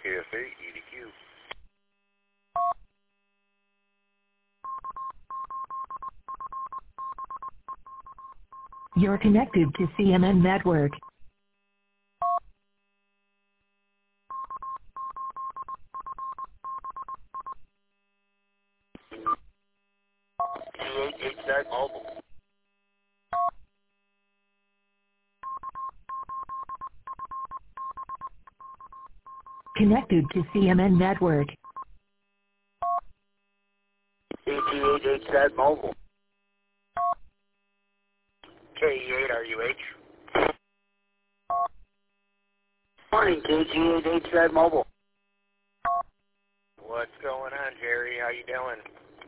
KSA, EDQ. You're connected to CMN Network. G8HZ Mobile. Connected to CMN Network. KG8HZ Mobile. KE8RUH. Morning, KG8HZ Mobile. What's going on, Jerry? How you doing?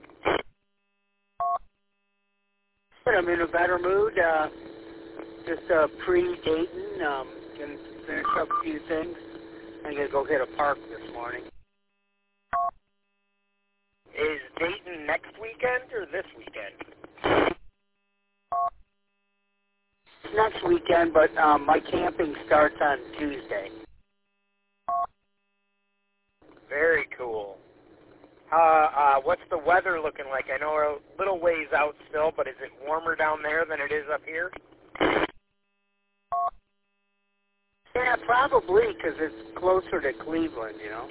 Good. I'm in a better mood. Just pre-Dayton. Gonna finish up a few things. I'm gonna go hit a park this morning. Is Dayton next weekend or this weekend? Next weekend, but my camping starts on Tuesday. Very cool. What's the weather looking like? I know we're a little ways out still, but is it warmer down there than it is up here? Yeah, probably, because it's closer to Cleveland, you know.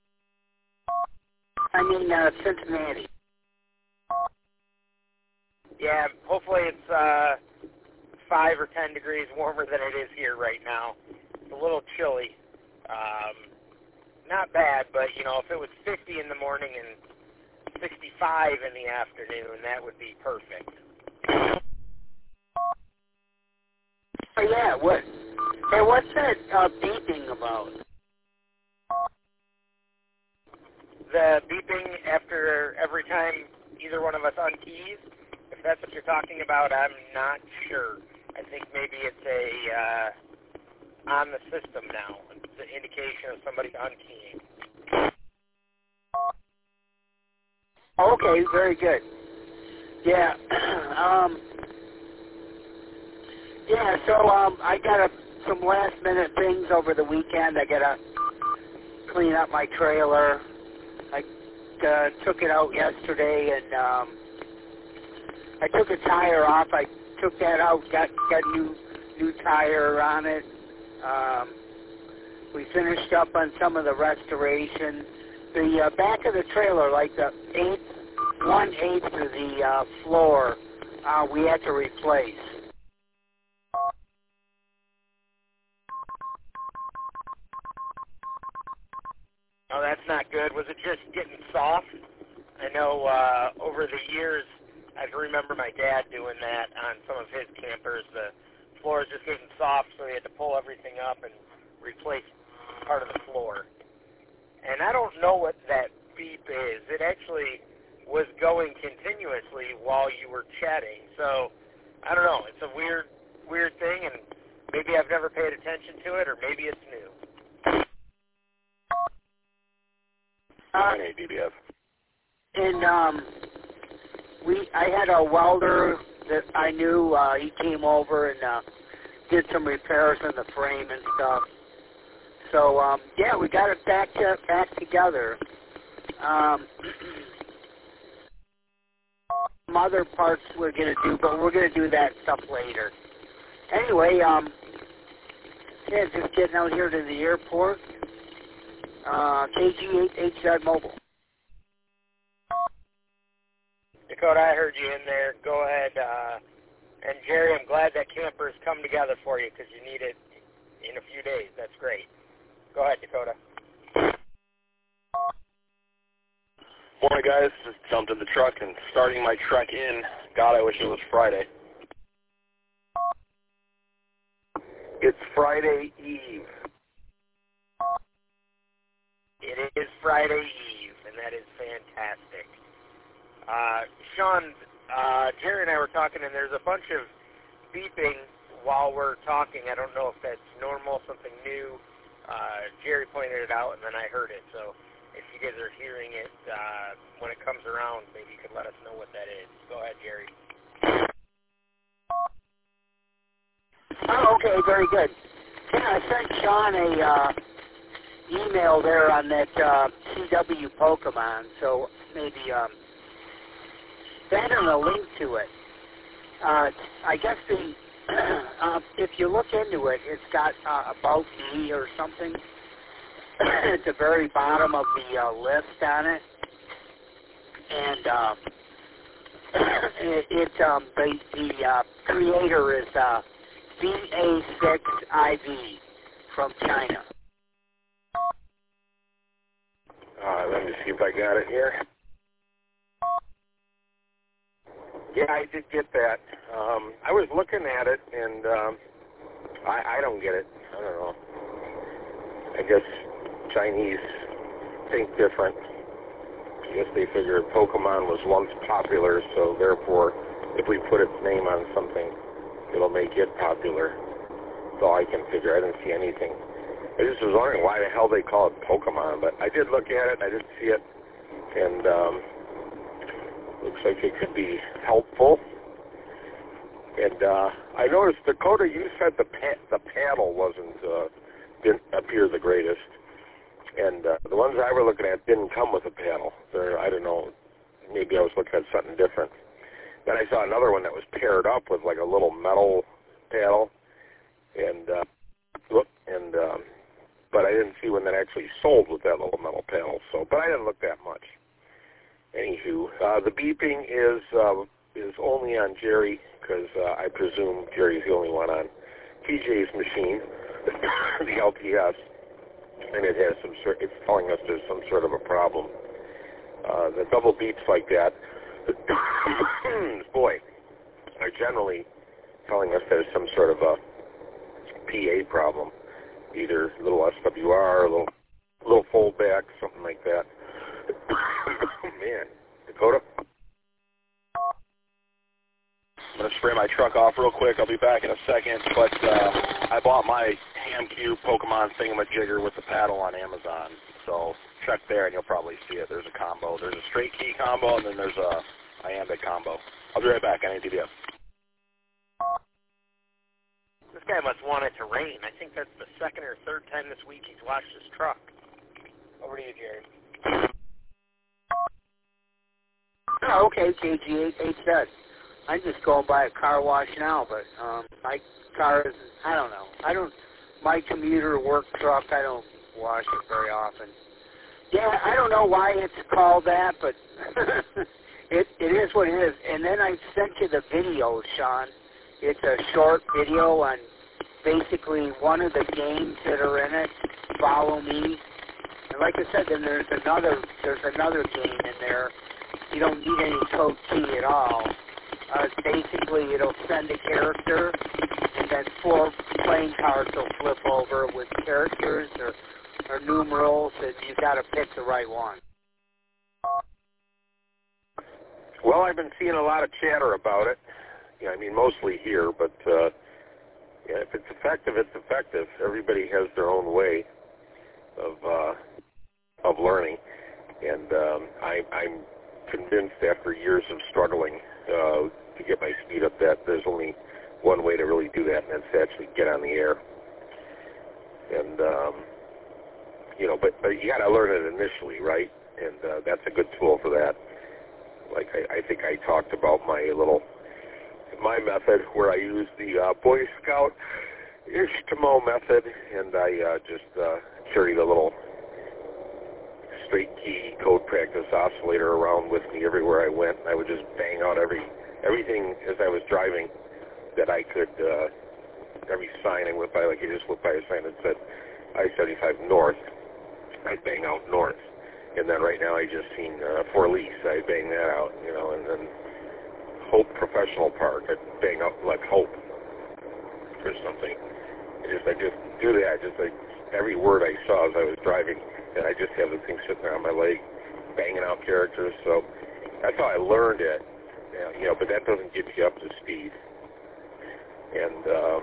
I mean, Cincinnati. Yeah, hopefully it's 5 or 10 degrees warmer than it is here right now. It's a little chilly. Not bad, but, you know, if it was 50 in the morning and 65 in the afternoon, that would be perfect. Oh, yeah, what's that beeping about? The beeping after every time either one of us unkeys? If that's what you're talking about, I'm not sure. I think maybe it's on the system now. It's an indication of somebody unkeying. Okay, very good. Yeah. So I got some last minute things over the weekend. I got to clean up my trailer. I took it out yesterday, and I took a tire off. I took that out, got new tire on it. We finished up on some of the restoration. The back of the trailer, like the 1/8 of the floor, we had to replace. Oh, that's not good. Was it just getting soft? I know over the years, I can remember my dad doing that on some of his campers. The floor is just getting soft, so he had to pull everything up and replace part of the floor. And I don't know what that beep is. It actually was going continuously while you were chatting. So, I don't know. It's a weird thing, and maybe I've never paid attention to it, or maybe it's new. DBF. And I had a welder that I knew. He came over and did some repairs on the frame and stuff. So yeah, we got it back together. Some other parts we're gonna do, but we're gonna do that stuff later. Anyway, yeah, just getting out here to the airport. KG8HZ Mobile. Dakota, I heard you in there. Go ahead. And Jerry, I'm glad that camper's come together for you because you need it in a few days. That's great. Go ahead, Dakota. Morning, guys. Just jumped in the truck and starting my trek in. God, I wish it was Friday. It's Friday Eve. It is Friday Eve, and that is fantastic. Sean, Jerry and I were talking, and there's a bunch of beeping while we're talking. I don't know if that's normal, something new. Jerry pointed it out, and then I heard it. So if you guys are hearing it when it comes around, maybe you could let us know what that is. Go ahead, Jerry. Oh, okay, very good. Yeah, I sent Sean email there on that CW Pokemon, so maybe that and a link to it. I guess the if you look into it, it's got About Me or something at the very bottom of the list on it, and the creator is VA6IV from China. Let me see if I got it here. Yeah, I did get that. I was looking at it, and I don't get it. I don't know. I guess Chinese think different. I guess they figured Pokemon was once popular, so therefore, if we put its name on something, it'll make it popular. That's all I can figure. I didn't see anything. I just was wondering why the hell they call it Pokemon, but I did look at it, I did see it, and looks like it could be helpful. And I noticed, Dakota, you said the paddle didn't appear the greatest, and the ones I were looking at didn't come with a paddle. I don't know, maybe I was looking at something different. Then I saw another one that was paired up with like a little metal paddle, and but I didn't see one that actually sold with that little metal paddle. So, but I didn't look that much. Anywho, the beeping is only on Jerry, because I presume Jerry's the only one on TJ's machine, the LTS, and it has it's telling us there's some sort of a problem. The double beeps like that, boy, are generally telling us there's some sort of a PA problem, either a little SWR, a little foldback, something like that. Man, Dakota? I'm going to spray my truck off real quick. I'll be back in a second, but I bought my HamQ Pokemon thingamajigger with the paddle on Amazon, so check there and you'll probably see it. There's a combo. There's a straight key combo, and then there's a iambic combo. I'll be right back. I need to do. This guy must want it to rain. I think that's the second or third time this week he's washed his truck. Over to you, Jerry. Oh, okay, KG8 said. I'm just going by a car wash now, but my car is, I don't know. My commuter work truck, I don't wash it very often. Yeah, I don't know why it's called that, but it is what it is. And then I sent you the video, Sean. It's a short video on basically one of the games that are in it, Follow Me. And like I said, then there's another game in there. You don't need any code key at all. Basically, it'll send a character, and then 4 playing cards will flip over with characters or numerals, and you've got to pick the right one. Well, I've been seeing a lot of chatter about it. Yeah, I mean, mostly here, but yeah, if it's effective, it's effective. Everybody has their own way of learning, and I'm convinced after years of struggling to get my speed up that there's only one way to really do that, and that's to actually get on the air. And you know, but you got to learn it initially, right? And that's a good tool for that. Like I think I talked about my method where I use the Boy Scout Ishtimo method, and I just carry the little straight key code practice oscillator around with me everywhere I went. I would just bang out everything as I was driving that I could, every sign I went by, like I just went by a sign that said I-75 North, I'd bang out North. And then right now I just seen For Lease, I bang that out, you know, and then Hope Professional Park, I'd bang out like Hope or something. I just do that, just like every word I saw as I was driving, and I just have the thing sitting there on my leg, banging out characters. So that's how I learned it, you know. But that doesn't get you up to speed. And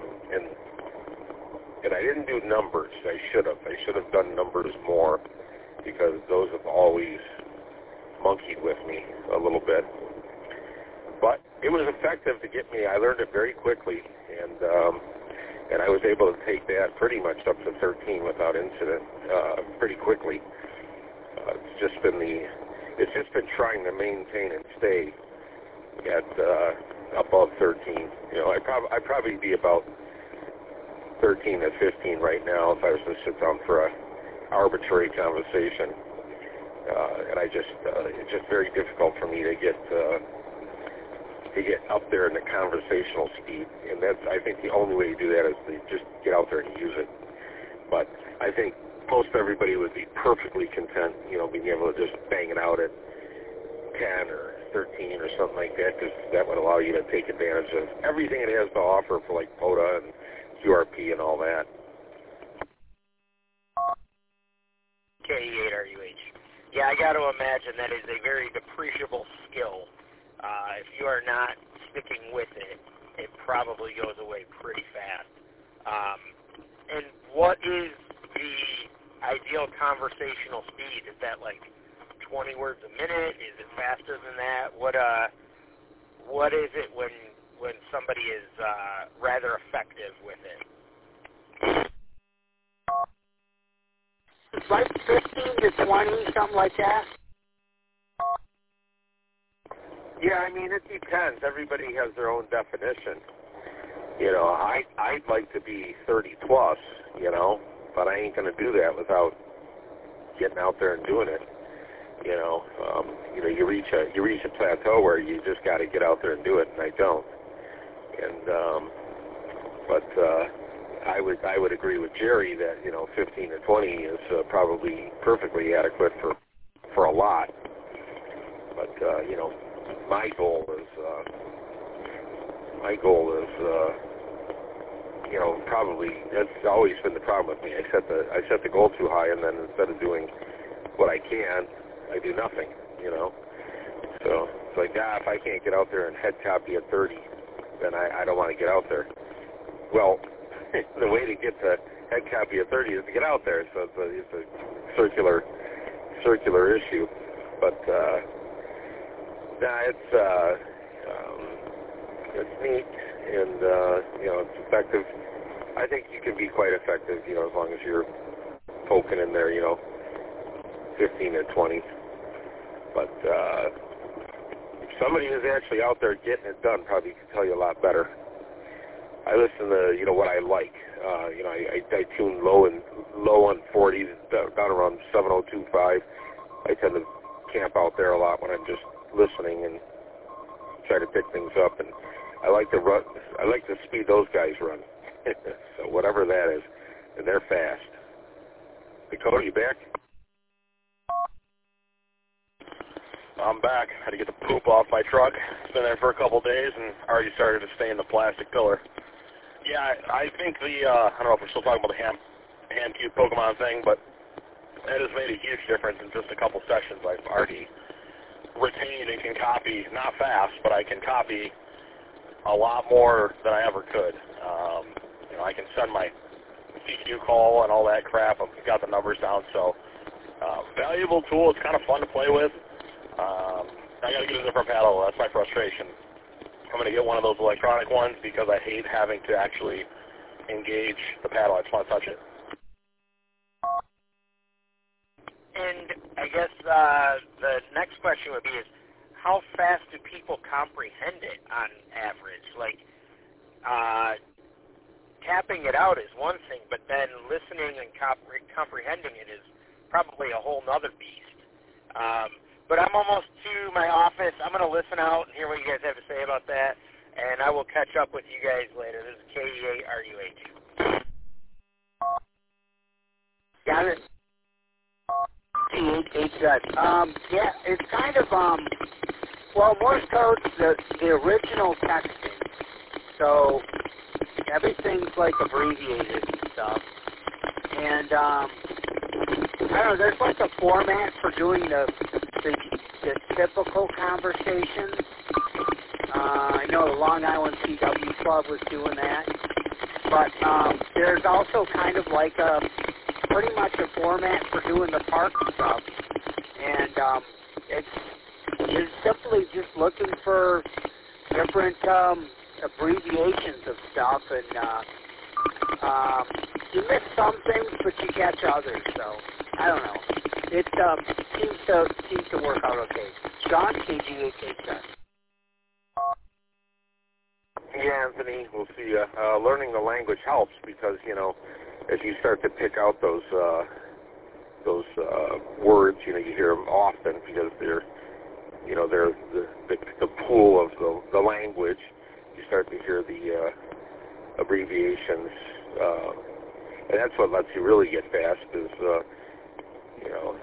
I didn't do numbers. I should have done numbers more, because those have always monkeyed with me a little bit. But it was effective to get me. I learned it very quickly, and and I was able to take that pretty much up to 13 without incident pretty quickly. It's just been trying to maintain and stay at above 13. I'd probably be about 13 to 15 right now if I was to sit down for a arbitrary conversation. And it's just very difficult for me to get up there in the conversational speed. And that's, I think, the only way to do that is to just get out there and use it. But I think most everybody would be perfectly content, being able to just bang it out at 10 or 13 or something like that, because that would allow you to take advantage of everything it has to offer for like POTA and QRP and all that. KE8RUH. Yeah, I got to imagine that is a very depreciable skill. If you are not sticking with it, it probably goes away pretty fast. And what is the ideal conversational speed? Is that like 20 words a minute? Is it faster than that? What is it when somebody is rather effective with it? It's like 15 to 20, something like that. Yeah, I mean, it depends. Everybody has their own definition. I'd like to be 30 plus, but I ain't going to do that without getting out there and doing it. You reach a plateau where you just got to get out there and do it, and I don't. And I would agree with Jerry that 15 to 20 is probably perfectly adequate for a lot. But my goal is probably, that's always been the problem with me. I set the goal too high, and then instead of doing what I can, I do nothing. So it's like, if I can't get out there and head copy at 30, then I don't want to get out there. Well, the way to get to head copy at 30 is to get out there. So it's a circular issue. But it's neat, and it's effective. I think you can be quite effective, as long as you're poking in there, 15 to 20. But somebody who's actually out there getting it done probably can tell you a lot better. I listen to, what I like. I tune low on 40, down around 7025. I tend to camp out there a lot when I'm just listening and try to pick things up. And I like to speed those guys run. So whatever that is, and they're fast. Dakota, you back? I'm back. Had to get the poop off my truck. It's been there for a couple days and already started to stain the plastic pillar. Yeah, I think I don't know if we're still talking about the hand cube Pokemon thing, but that has made a huge difference in just a couple sessions. I've already retained and can copy, not fast, but I can copy a lot more than I ever could. I can send my CQ call and all that crap. I've got the numbers down, so valuable tool. It's kind of fun to play with. I got to get a different paddle. That's my frustration. I'm going to get one of those electronic ones because I hate having to actually engage the paddle. I just want to touch it. And I guess the next question would be is, how fast do people comprehend it on average? Like, tapping it out is one thing, but then listening and comprehending it is probably a whole nother beast. But I'm almost to my office. I'm going to listen out and hear what you guys have to say about that, and I will catch up with you guys later. This is KE8RUH. Got it. Yeah, it's kind of, Morse code's the original texting, so everything's like abbreviated and stuff. And, I don't know, there's like a format for doing the typical conversations. I know the Long Island CW Club was doing that. But there's also kind of like pretty much a format for doing the park stuff. And it's simply just looking for different abbreviations of stuff. And You miss some things, but you catch others. So I don't know. It seems to work out okay. John, KG887. Yeah, Anthony, we'll see you. Learning the language helps because, you know, as you start to pick out those words, you know, you hear them often because they're the pool of the language. You start to hear the abbreviations, and that's what lets you really get fast. Is you know,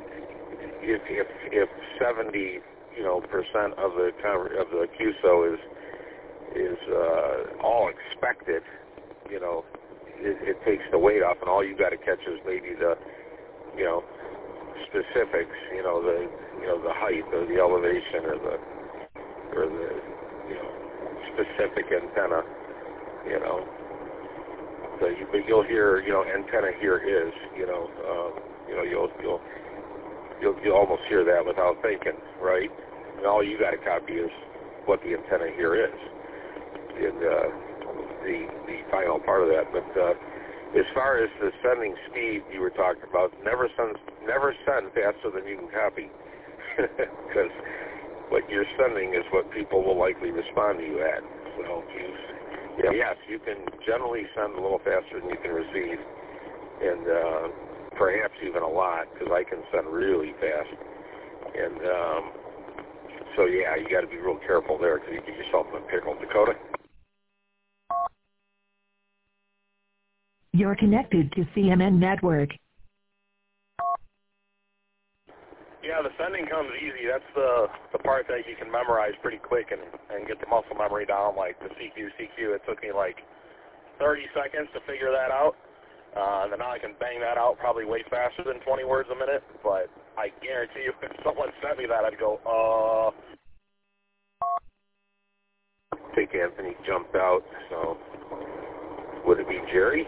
if 70% of the QSO is all expected, you know, it takes the weight off, and all you got to catch is maybe the, you know, specifics, you know, the height or the elevation or the you know, specific antenna, you know. So but you'll hear, you know, antenna here is, you know, you'll almost hear that without thinking, right? And all you got to copy is what the antenna here is in the final part of that. But as far as the sending speed you were talking about, never send faster than you can copy, because what you're sending is what people will likely respond to you at. So yes, you can generally send a little faster than you can receive, and perhaps even a lot, because I can send really fast. And so yeah, you got to be real careful there, because you get yourself in a pickle. Dakota? You're connected to CMN Network. Yeah, the sending comes easy. That's the part that you can memorize pretty quick and get the muscle memory down, like the CQ. It took me like 30 seconds to figure that out. And then now I can bang that out probably way faster than 20 words a minute. But I guarantee you, if someone sent me that, I'd go, I think Anthony jumped out, so would it be Jerry?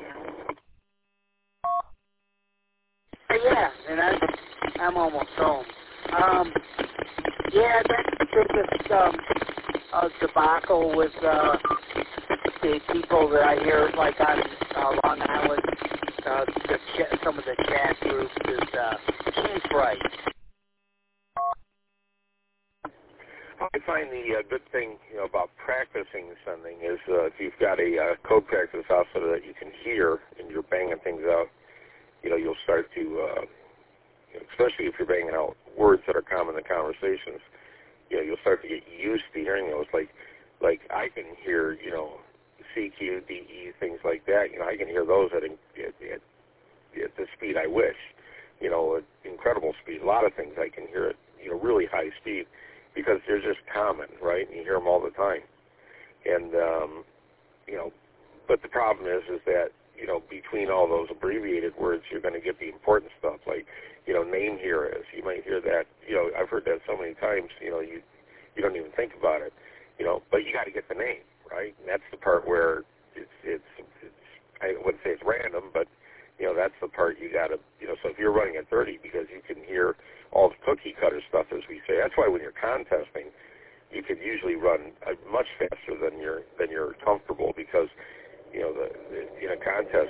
Yeah, and I'm almost home. Yeah, that's the biggest debacle with the people that I hear, like on Long Island, some of the chat groups is Keith Wright. I find the good thing, you know, about practicing sending is if you've got a code practice outfit that you can hear and you're banging things out, you know, you'll start to, especially if you're banging out words that are common in conversations, you know, you'll start to get used to hearing those. Like I can hear, you know, CQ, DE, things like that. You know, I can hear those at the speed I wish. You know, at incredible speed. A lot of things I can hear at, you know, really high speed because they're just common, right? And you hear them all the time. And you know, but the problem is that, you know, between all those abbreviated words, you're going to get the important stuff, like, you know, name here is. You might hear that, you know, I've heard that so many times, you know, you don't even think about it, you know, but you got to get the name, right? And that's the part where it's I wouldn't say it's random, but, you know, that's the part you got to, you know, so if you're running at 30 because you can hear all the cookie cutter stuff, as we say, that's why when you're contesting, you can usually run much faster than you're comfortable because, you know, in a contest,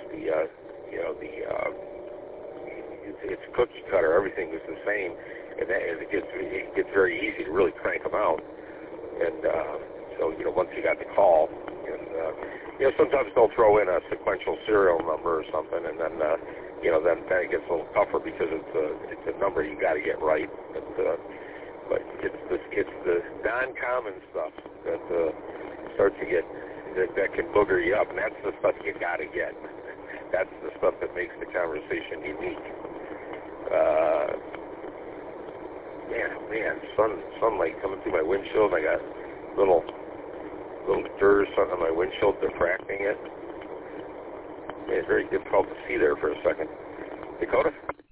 it's cookie cutter. Everything is the same, and it gets very easy to really crank them out. And so, you know, once you got the call, and you know, sometimes they'll throw in a sequential serial number or something, and then you know, then it gets a little tougher because it's a number you got to get right. But it's the non-common stuff that starts to get. That can booger you up, and that's the stuff you got to get. That's the stuff that makes the conversation unique. Man, sunlight coming through my windshield. I got little dirt on my windshield diffracting it. Man, it's very difficult to see there for a second. Dakota?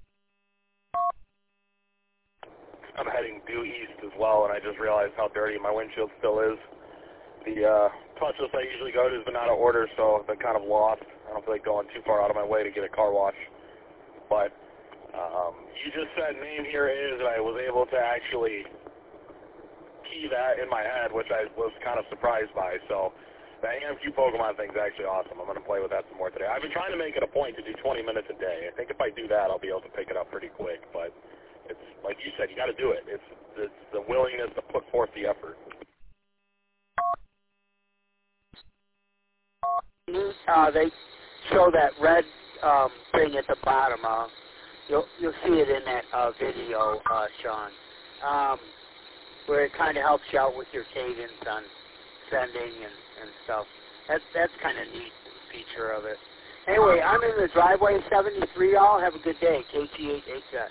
I'm heading due east as well, and I just realized how dirty my windshield still is. The touchless I usually go to has been out of order, so I've been kind of lost. I don't feel like going too far out of my way to get a car wash. But you just said name here is, and I was able to actually key that in my head, which I was kind of surprised by. So That AMQ Pokemon thing's actually awesome. I'm going to play with that some more today. I've been trying to make it a point to do 20 minutes a day. I think if I do that, I'll be able to pick it up pretty quick. But it's like you said, you got to do it. It's the willingness to put forth the effort. They show that red thing at the bottom. You'll see it in that video, Sean, where it kind of helps you out with your cadence on sending and stuff. That's kind of neat feature of it. Anyway, I'm in the driveway 73, y'all. Have a good day. KT8HX.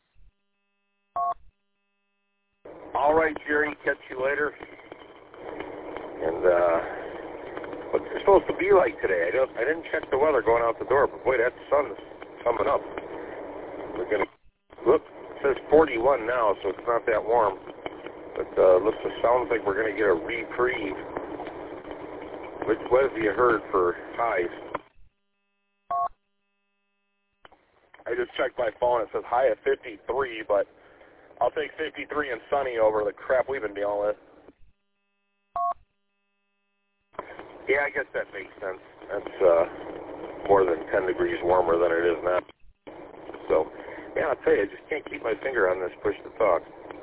All right, Jerry. Catch you later. And what's it supposed to be like today? I didn't check the weather going out the door, but boy, that sun's coming up. We're gonna look. It says 41 now, so it's not that warm. But it sounds like we're gonna get a reprieve. What have you heard for highs? I just checked my phone. It says high at 53, but I'll take 53 and sunny over the crap we've been dealing with. Yeah, I guess that makes sense. That's more than 10 degrees warmer than it is now. So, yeah, I'll tell you, I just can't keep my finger on this push to talk.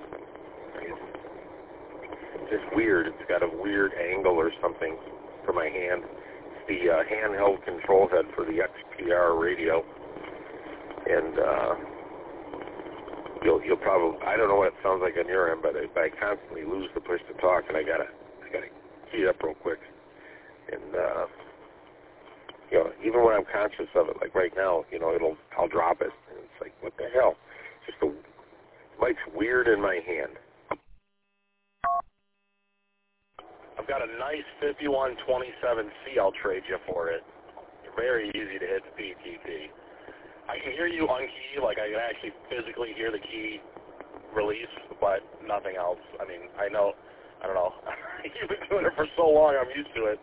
It's just weird. It's got a weird angle or something for my hand. It's the handheld control head for the XPR radio. And you'll probably, I don't know what it sounds like on your end, but I constantly lose the push to talk, and I gotta key it up real quick. And even when I'm conscious of it, like right now, I'll drop it, and it's like, what the hell? Just the mic's weird in my hand. I've got a nice 5127C. I'll trade you for it. Very easy to hit the PTT. I can hear you unkey, like I can actually physically hear the key release, but nothing else. I mean, I don't know. You've been doing it for so long, I'm used to it.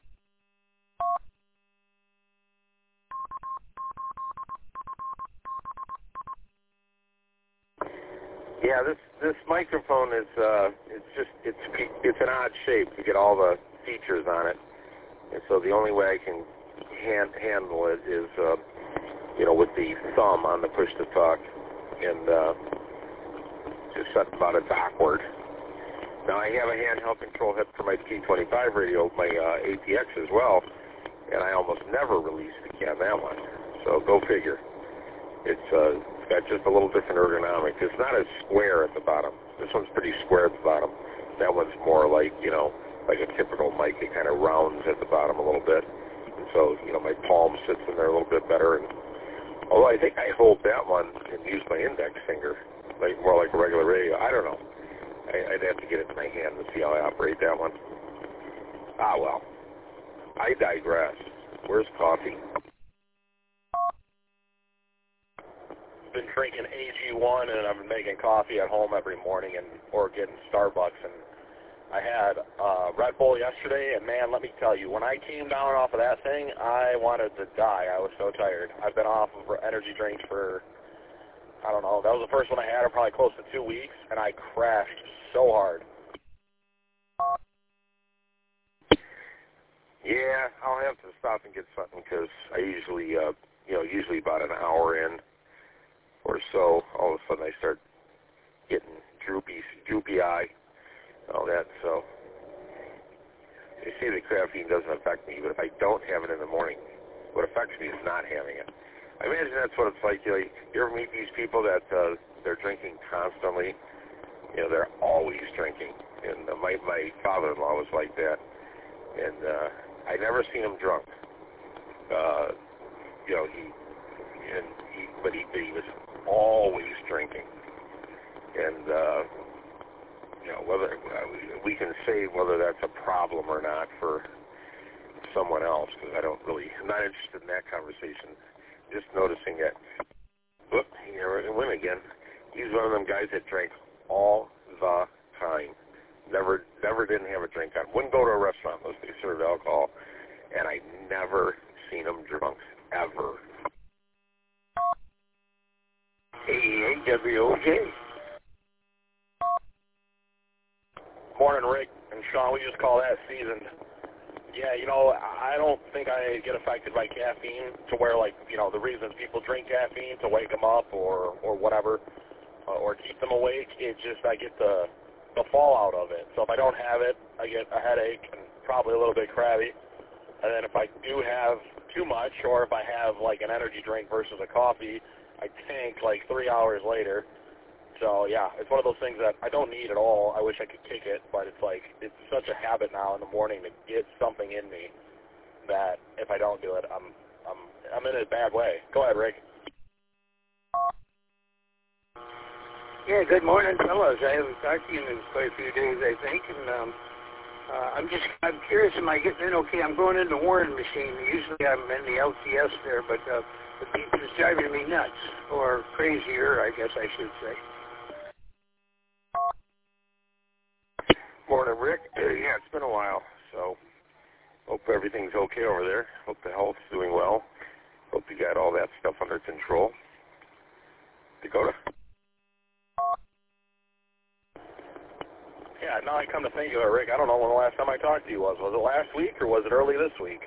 Yeah, this microphone is it's an odd shape to get all the features on it, and so the only way I can handle it is with the thumb on the push to talk, and just something about it's awkward. Now I have a handheld control head for my T25 radio, my ATX as well, and I almost never release the key on that one. So go figure. It's got just a little different ergonomics. It's not as square at the bottom. This one's pretty square at the bottom. That one's more like, like a typical mic. It kind of rounds at the bottom a little bit. And so, my palm sits in there a little bit better. And although I think I hold that one and use my index finger, more like a regular radio. I don't know. I'd have to get it in my hand to see how I operate that one. Ah, well. I digress. Where's coffee? Been drinking AG1, and I've been making coffee at home every morning or getting Starbucks. And I had Red Bull yesterday, and man, let me tell you, when I came down off of that thing, I wanted to die. I was so tired. I've been off of energy drinks for, I don't know, that was the first one I had in probably close to 2 weeks, and I crashed so hard. Yeah, I'll have to stop and get something because I usually, usually about an hour in or so, all of a sudden I start getting droopy eye, all that. So they say that caffeine doesn't affect me, but if I don't have it in the morning, what affects me is not having it. I imagine that's what it's like. You ever meet these people that they're drinking constantly? They're always drinking. And my father-in-law was like that. And I never seen him drunk. He was always drinking. And whether we can say whether that's a problem or not for someone else, because I'm not interested in that conversation. Just noticing that, whoop, here win again. He's one of them guys that drank all the time. Never didn't have a drink on. Wouldn't go to a restaurant unless they served alcohol, and I never seen him drunk ever. AWOJ. Morning, Rick and Sean. We just call that seasoned. Yeah, you know, I don't think I get affected by caffeine to where, like, you know, the reasons people drink caffeine to wake them up or whatever, or keep them awake. It just, I get the fallout of it. So if I don't have it, I get a headache and probably a little bit crabby. And then if I do have too much, or if I have, like, an energy drink versus a coffee, I tank, like, 3 hours later. So, yeah, it's one of those things that I don't need at all. I wish I could kick it, but it's like, it's such a habit now in the morning to get something in me that if I don't do it, I'm in a bad way. Go ahead, Rick. Yeah, good morning, fellas. I haven't talked to you in quite a few days, I think, and I'm curious, am I getting in okay? I'm going in the Warren machine. Usually I'm in the LTS there, but the beep is driving me nuts, or crazier, I guess I should say. Morning, Rick. Yeah, it's been a while, so hope everything's okay over there. Hope the health's doing well. Hope you got all that stuff under control. Dakota? Yeah, now I come to think of it, Rick, I don't know when the last time I talked to you was. Was it last week or was it early this week?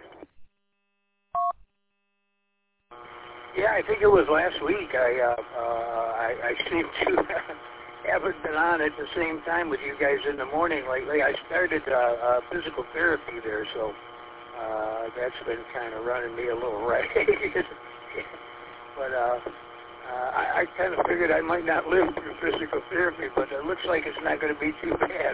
Yeah, I think it was last week. I seem to haven't been on at the same time with you guys in the morning lately. I started physical therapy there, so that's been kind of running me a little ragged. But I kind of figured I might not live through physical therapy, but it looks like it's not going to be too bad.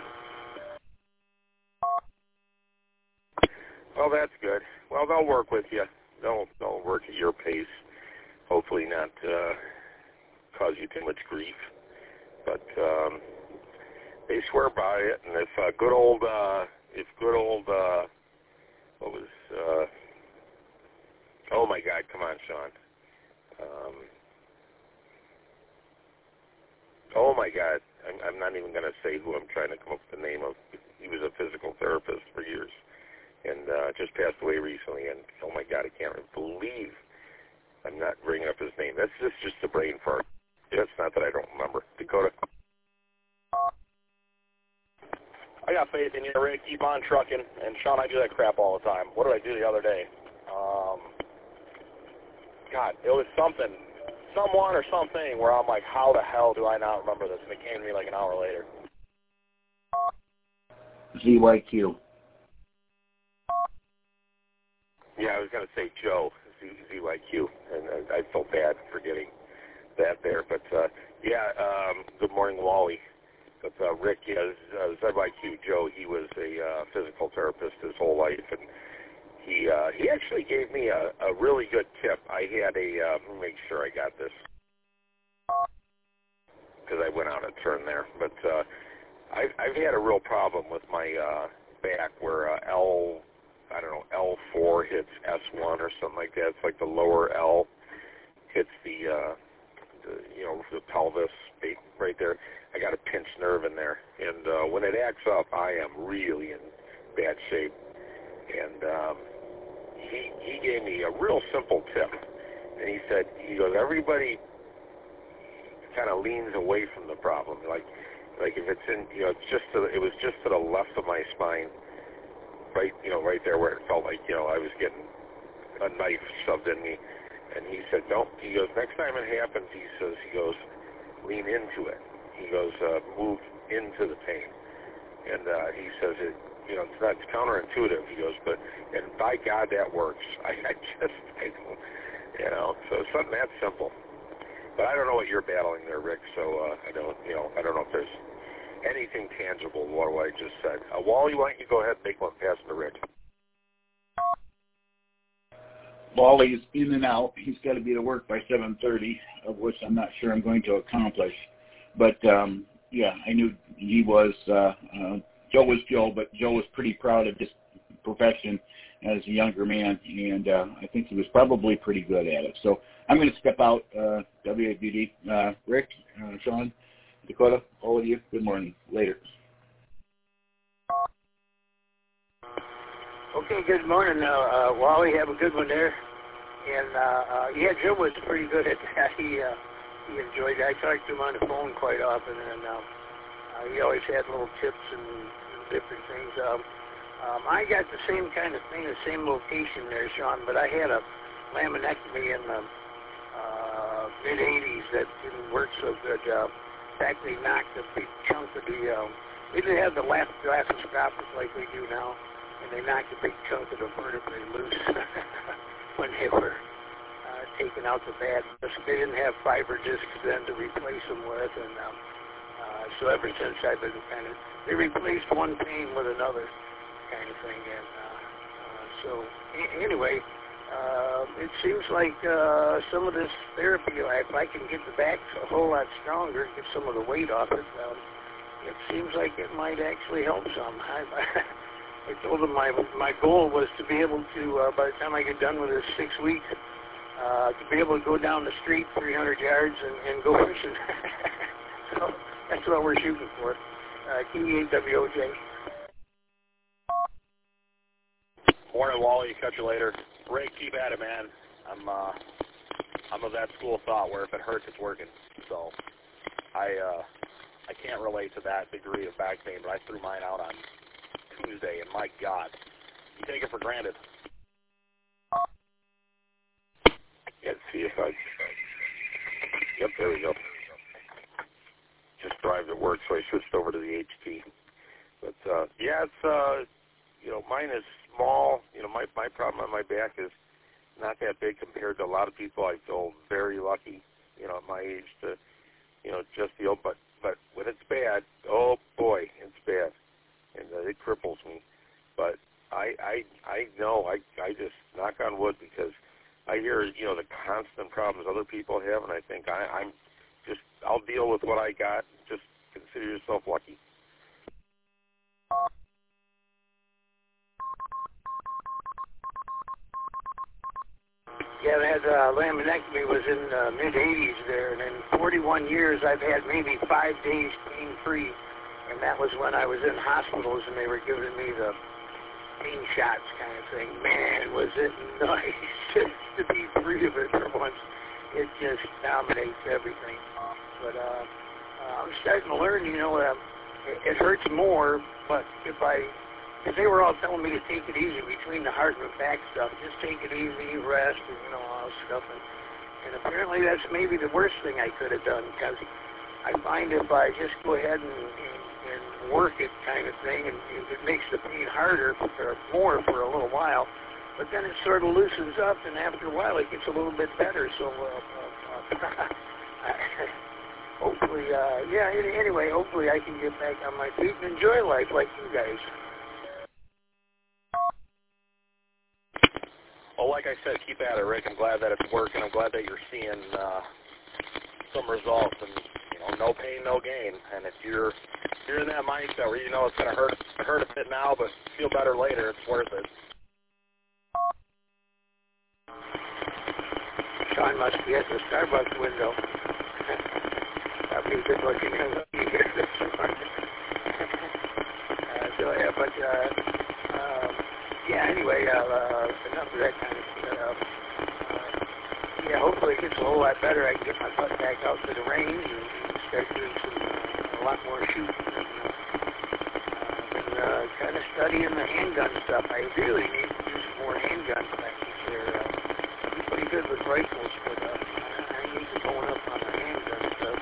Well, that's good. Well, they'll work with you. They'll work at your pace. Hopefully not cause you too much grief. But they swear by it, and if good old, what was, oh my God, come on, Sean. Oh my God, I'm not even going to say who I'm trying to come up with the name of. He was a physical therapist for years, and just passed away recently, and oh my God, I can't believe I'm not bringing up his name. That's just a brain fart. It's not that I don't remember. Dakota? I got faith in you, Rick. Keep on trucking. And, Sean, I do that crap all the time. What did I do the other day? God, it was someone or something where I'm like, how the hell do I not remember this? And it came to me like an hour later. ZYQ. Yeah, I was going to say Joe, ZYQ, and I felt bad forgetting that there. But, good morning, Wally. But Rick, ZYQ Joe, he was a physical therapist his whole life, and he actually gave me a really good tip. I had let me make sure I got this, because I went out a turn there. But I've had a real problem with my back where L4 hits S1 or something like that. It's like the lower L hits the pelvis right there. I got a pinched nerve in there, and when it acts up, I am really in bad shape. And he gave me a real simple tip, and he goes, everybody kind of leans away from the problem, like if it's in, it was just to the left of my spine, right there where it felt like I was getting a knife shoved in me. And he said, no. He goes, next time it happens, he goes, lean into it. He goes, move into the pain. And he says, it's counterintuitive. He goes, and by God, that works. So it's something that simple. But I don't know what you're battling there, Rick, so I don't know if there's anything tangible what I just said. Wally, why don't you go ahead and make one pass to Rick? Wally's in and out. He's got to be to work by 7:30, of which I'm not sure I'm going to accomplish. But, I knew he was, Joe was Joe, but Joe was pretty proud of his profession as a younger man, and I think he was probably pretty good at it. So I'm going to step out, WABD. Rick, Sean, Dakota, all of you, good morning. Later. Okay, good morning, Wally. Have a good one there. And Joe was pretty good at that. He enjoyed it. I talked to him on the phone quite often, and he always had little tips and different things. I got the same kind of thing, the same location there, Sean, but I had a laminectomy in the mid-'80s that didn't work so good. In fact, they knocked a big chunk of the, they didn't have the laparoscopic like we do now, and they knocked a big chunk of the vertebrae loose when they were taking out the bad disc. They didn't have fiber discs then to replace them with, and so ever since I've been kind of, they replaced one pain with another kind of thing, and so anyway, it seems like some of this therapy, if I can get the back a whole lot stronger, get some of the weight off it, it seems like it might actually help some. I told them my goal was to be able to, by the time I get done with this 6 weeks, to be able to go down the street 300 yards and go fishing. So that's what we're shooting for. KEAWOJ. Morning, Wally. Catch you later. Ray, keep at it, man. I'm of that school of thought where if it hurts, it's working. So I can't relate to that degree of back pain, but I threw mine out on Tuesday, and my God, you take it for granted. Let's see if I... Yep, there we go. Just drive to work, so I switched over to the HT. But, yeah, it's, mine is small. My problem on my back is not that big compared to a lot of people. I feel very lucky, at my age to, just feel, but when it's bad, oh boy, it's bad. And it cripples me. But I know, I just knock on wood because I hear, the constant problems other people have, and I think I'll deal with what I got. Just consider yourself lucky. Yeah, that laminectomy was in the mid-'80s there, and in 41 years I've had maybe 5 days pain-free, and that was when I was in hospitals and they were giving me the pain shots kind of thing. Man, was it nice just to be free of it for once. It just dominates everything. But I'm starting to learn, it hurts more, but because they were all telling me to take it easy between the heart and the back stuff. Just take it easy, rest, and all this stuff. And apparently that's maybe the worst thing I could have done, because I find if I just go ahead and work it kind of thing, and it makes the pain harder or more for a little while, but then it sort of loosens up, and after a while it gets a little bit better. So hopefully, anyway, hopefully I can get back on my feet and enjoy life like you guys. Well, like I said, keep at it, Rick. I'm glad that it's working. I'm glad that you're seeing some results, and no pain, no gain. And if you're in that mindset where it's going to hurt a bit now, but feel better later, it's worth it. Sean must be at the Starbucks window. Probably a good-looking young lady here this morning. Anyway, enough of that kind of stuff. Hopefully it gets a whole lot better. I can get my butt back out to the range and start doing a lot more shooting. And kind of studying the handgun stuff. I really need to do some more handgun practice there. I'm pretty good with rifles, but I need to bone up on the handgun stuff.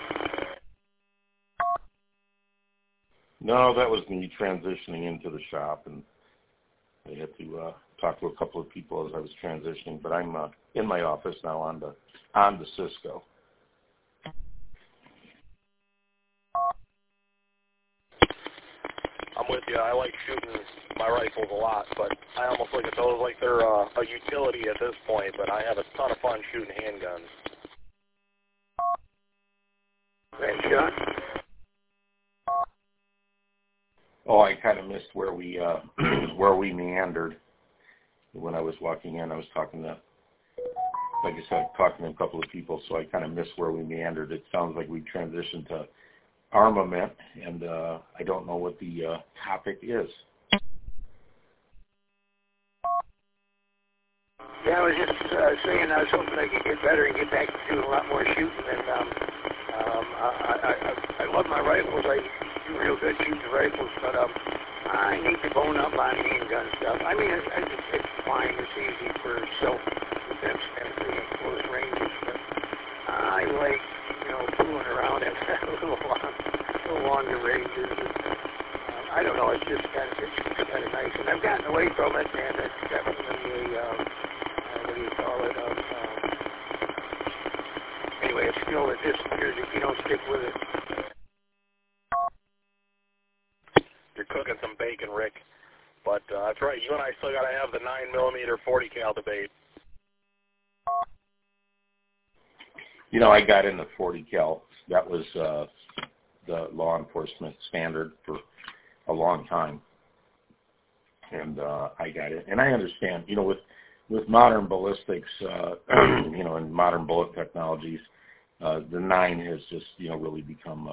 No, that was me transitioning into the shop, and I had to talk to a couple of people as I was transitioning, but I'm in my office now on the Cisco. I'm with you. I like shooting my rifles a lot, but I almost look at those like they're a utility at this point, but I have a ton of fun shooting handguns. Thanks, Sean. Oh, I kind of missed where we meandered when I was walking in. I was talking to a couple of people, so I kind of missed where we meandered. It sounds like we transitioned to armament, and I don't know what the topic is. Yeah, I was just saying I was hoping I could get better and get back to doing a lot more shooting. And I love my rifles. I do real good shooting rifles, but I need to bone up on handgun stuff. I mean, it's fine. It's easy for self-defense and close ranges, but I like, fooling around at a little longer ranges. I don't know. It's just kind of nice, and I've gotten away from it, and it's definitely what do you call it? Anyway, it's still it disappears if you don't stick with it. You're cooking some bacon, Rick. But that's right. You and I still got to have the 9mm 40 cal debate. I got into 40 cal. That was the law enforcement standard for a long time, and I got it. And I understand, with modern ballistics, and modern bullet technologies, the 9 has just, really become,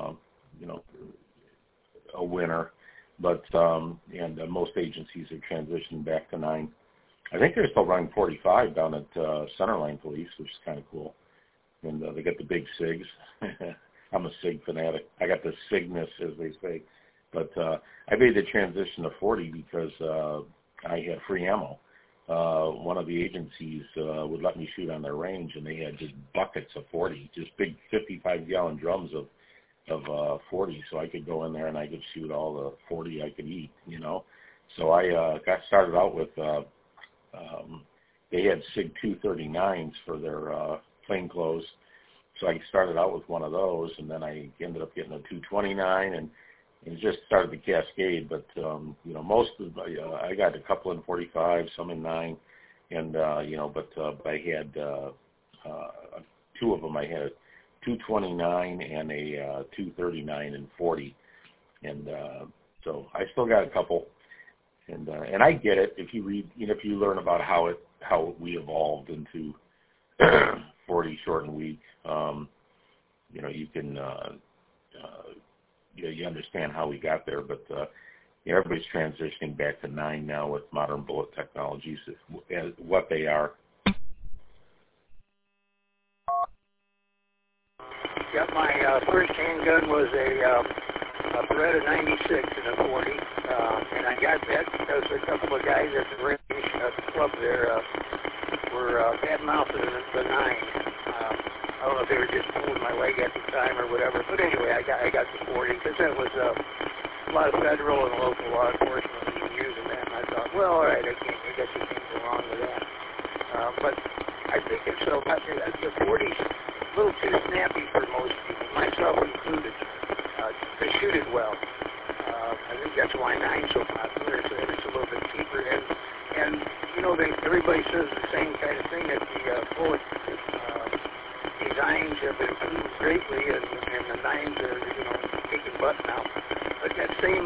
a winner. But most agencies are transitioning back to 9. I think they're still running 45 down at Centerline Police, which is kind of cool. And they got the big SIGs. I'm a SIG fanatic. I got the SIGness, as they say. But I made the transition to 40 because I had free ammo. One of the agencies would let me shoot on their range, and they had just buckets of 40, just big 55-gallon drums of 40, so I could go in there and I could shoot all the 40 I could eat, So I got started out with, they had SIG 239s for their plainclothes, so I started out with one of those, and then I ended up getting a 229, and it just started to cascade. But most of I got a couple in 45, some in 9, and but I had 2 of them. I had a 229 and a 239 and 40, and so I still got a couple, and I get it. If you read, if you learn about how we evolved into 40 short and weak, you can you understand how we got there. But everybody's transitioning back to 9 now with modern bullet technologies, what they are. Got my first handgun was a Beretta 96 in a 40, and I got that because a couple of guys at the range at the club there were bad-mouthing the 9. I don't know if they were just pulling my leg at the time or whatever, but anyway, I got the 40 because that was a lot of federal and local law enforcement using that, and I thought, well, all right, I guess you can't go wrong with that. But I think it's the 40's a little too snappy for most people, myself included, to shoot it well. I think that's why 9's so popular, and it's a little bit cheaper. And everybody says the same kind of thing, that the bullet designs have improved greatly, and the 9s are, kicking butt now. But that same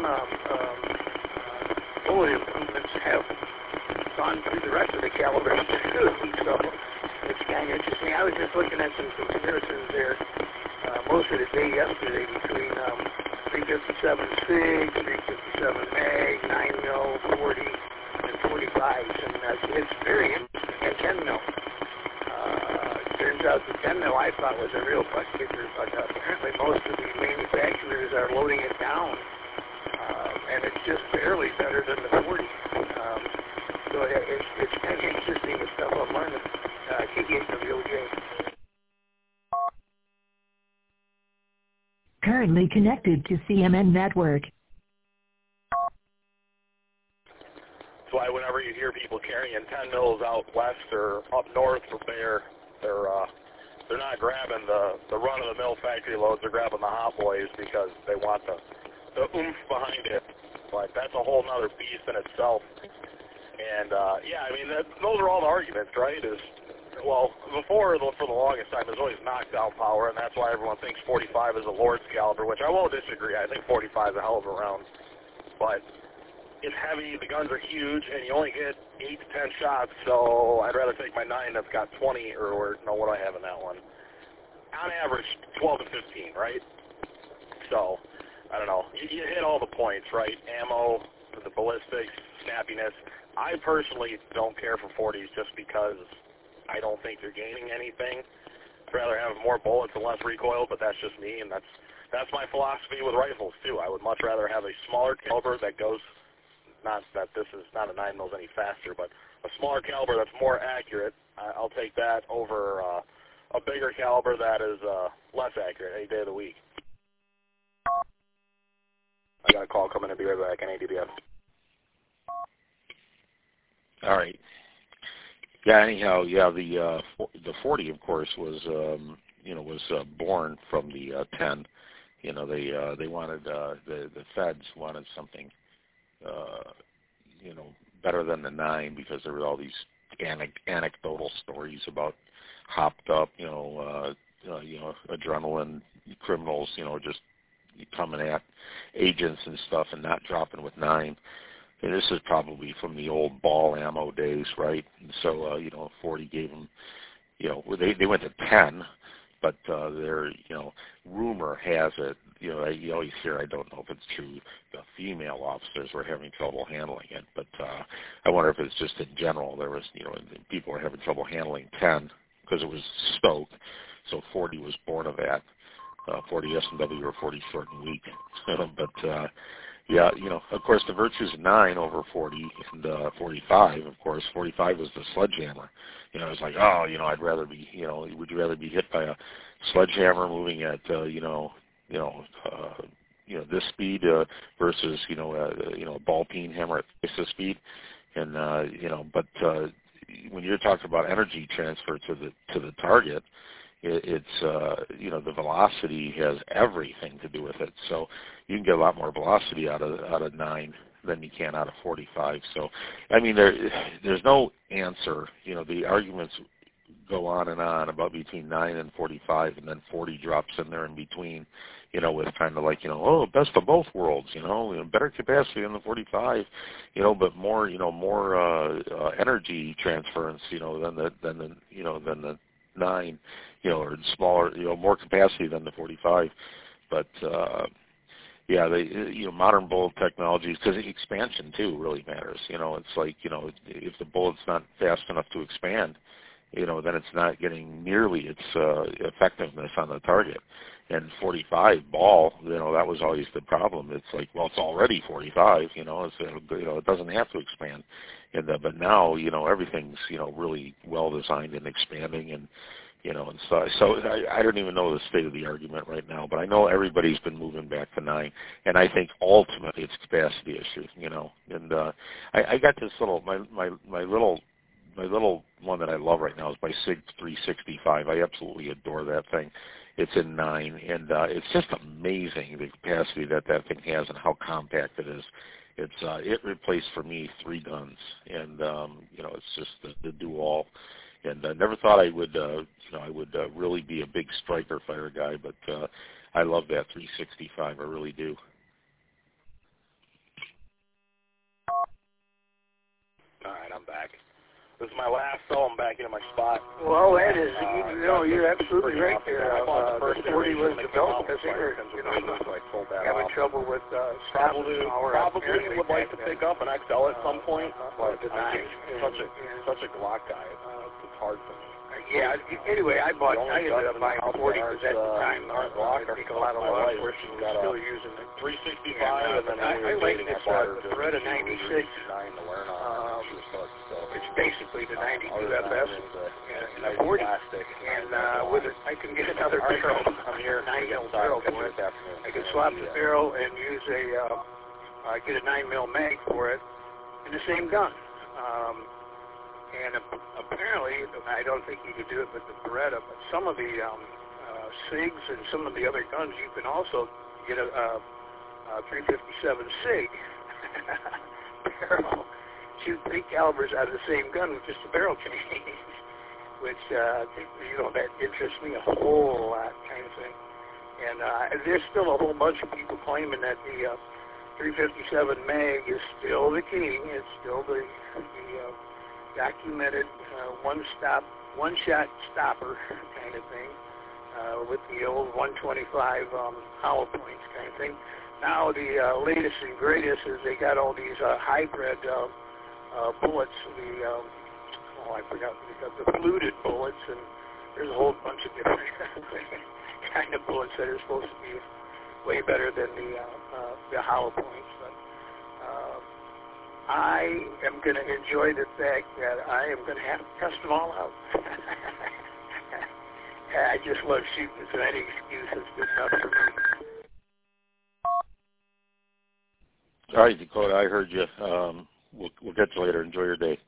bullet improvements have gone through the rest of the calibers too, so it's kind of interesting. I was just looking at some comparisons there most of the day yesterday between 357 SIG, 357 MAG, 9mm, 40, and 45s, and it's very interesting. And 10mm. Turns out the 10mm I thought was a real butt kicker, but apparently most of the manufacturers are loading it down, and it's just barely better than the 40. So it's kind of interesting the stuff I'm learning. Keep getting the real game. Currently connected to CMN Network. That's why whenever you hear people carrying 10 mils out west or up north from there, they're not grabbing the run-of-the-mill factory loads. They're grabbing the hot boys because they want the oomph behind it. But that's a whole other beast in itself. And those are all the arguments, right? For the longest time, there's always knockdown power, and that's why everyone thinks 45 is a Lord's caliber, which I won't disagree. I think 45 is a hell of a round. But it's heavy, the guns are huge, and you only get 8 to 10 shots, so I'd rather take my 9 that's got 20, or no, what do I have in that one? On average, 12 to 15, right? So, I don't know. You hit all the points, right? Ammo, the ballistics, snappiness. I personally don't care for 40s just because I don't think they're gaining anything. I'd rather have more bullets and less recoil, but that's just me, and that's my philosophy with rifles, too. I would much rather have a smaller caliber that goes Not that this is not a 9 mils any faster, but a smaller caliber that's more accurate. I'll take that over a bigger caliber that is less accurate any day of the week. I got a call coming to be right back. NADBF. All right. Yeah. Anyhow, yeah. The 40, of course, was born from the 10. You know, they wanted the feds wanted something, better than the 9 because there were all these anecdotal stories about hopped up, adrenaline criminals, just coming at agents and stuff and not dropping with 9. And this is probably from the old ball ammo days, right? And so, 40 gave them, they went to 10, but their, rumor has it, you always hear, I don't know if it's true, the female officers were having trouble handling it, but I wonder if it's just in general, there was, people were having trouble handling 10 because it was stoked, so 40 was born of that, 40 S&W or 40 short and weak, but yeah, of course, the virtues of 9 over 40 and 45, of course, 45 was the sledgehammer. It's like, I'd rather be, would you rather be hit by a sledgehammer moving at, this speed versus, a ball peen hammer at this speed? And, but when you're talking about energy transfer to the target, it's the velocity has everything to do with it. So you can get a lot more velocity out of 9 than you can out of 45. So, I mean, there's no answer. The arguments go on and on about between 9 and 45, and then 40 drops in there in between. With kind of like, best of both worlds. Better capacity than the 45. But more, energy transference. Than the 9, or smaller, more capacity than the 45. But, yeah, modern bullet technologies, because expansion, too, really matters. It's like, if the bullet's not fast enough to expand, then it's not getting nearly its effectiveness on the target. And 45 ball, that was always the problem. It's like, well, it's already 45, it doesn't have to expand. And but now, everything's, really well designed and expanding, and and so I don't even know the state of the argument right now, but I know everybody's been moving back to 9, and I think ultimately it's a capacity issue, And I got this little my little one that I love right now is my SIG 365. I absolutely adore that thing. It's in 9, and it's just amazing the capacity that thing has and how compact it is. It replaced for me 3 guns, and it's just the do-all. And I never thought I would really be a big striker fire guy, but I love that 365. I really do. All right, I'm back. This is my last, so I'm back into my spot. Well, that is, you're absolutely right there. The 40 was developed because they were, having trouble with probably would like to pick up an XL at some point, but I'm such a Glock guy. It's hard for me. Yeah, anyway, I ended up buying 40 because at the time, I think a lot of law enforcement was still using it. 365, and then I like this Beretta 96. It's basically the 92 FS and a 40. And with it, I can get another barrel, 9mm barrel for it. I can swap the barrel and use get a 9mm mag for it in the same gun. And apparently, I don't think you could do it with the Beretta, but some of the SIGs and some of the other guns, you can also get a 357 SIG barrel. Shoot 3 calibers out of the same gun with just a barrel change, which, that interests me a whole lot, kind of thing. And there's still a whole bunch of people claiming that the 357 mag is still the king. It's still the documented one-shot stopper kind of thing, with the old 125 hollow points kind of thing. Now the latest and greatest is they got all these hybrid bullets. I forgot. They got the fluted bullets, and there's a whole bunch of different kind of bullets that are supposed to be way better than the hollow points. But I am going to enjoy the fact that I am going to have to test them all out. I just love shooting, so any excuse is good enough for me. All right, Dakota, I heard you. We'll get you later. Enjoy your day.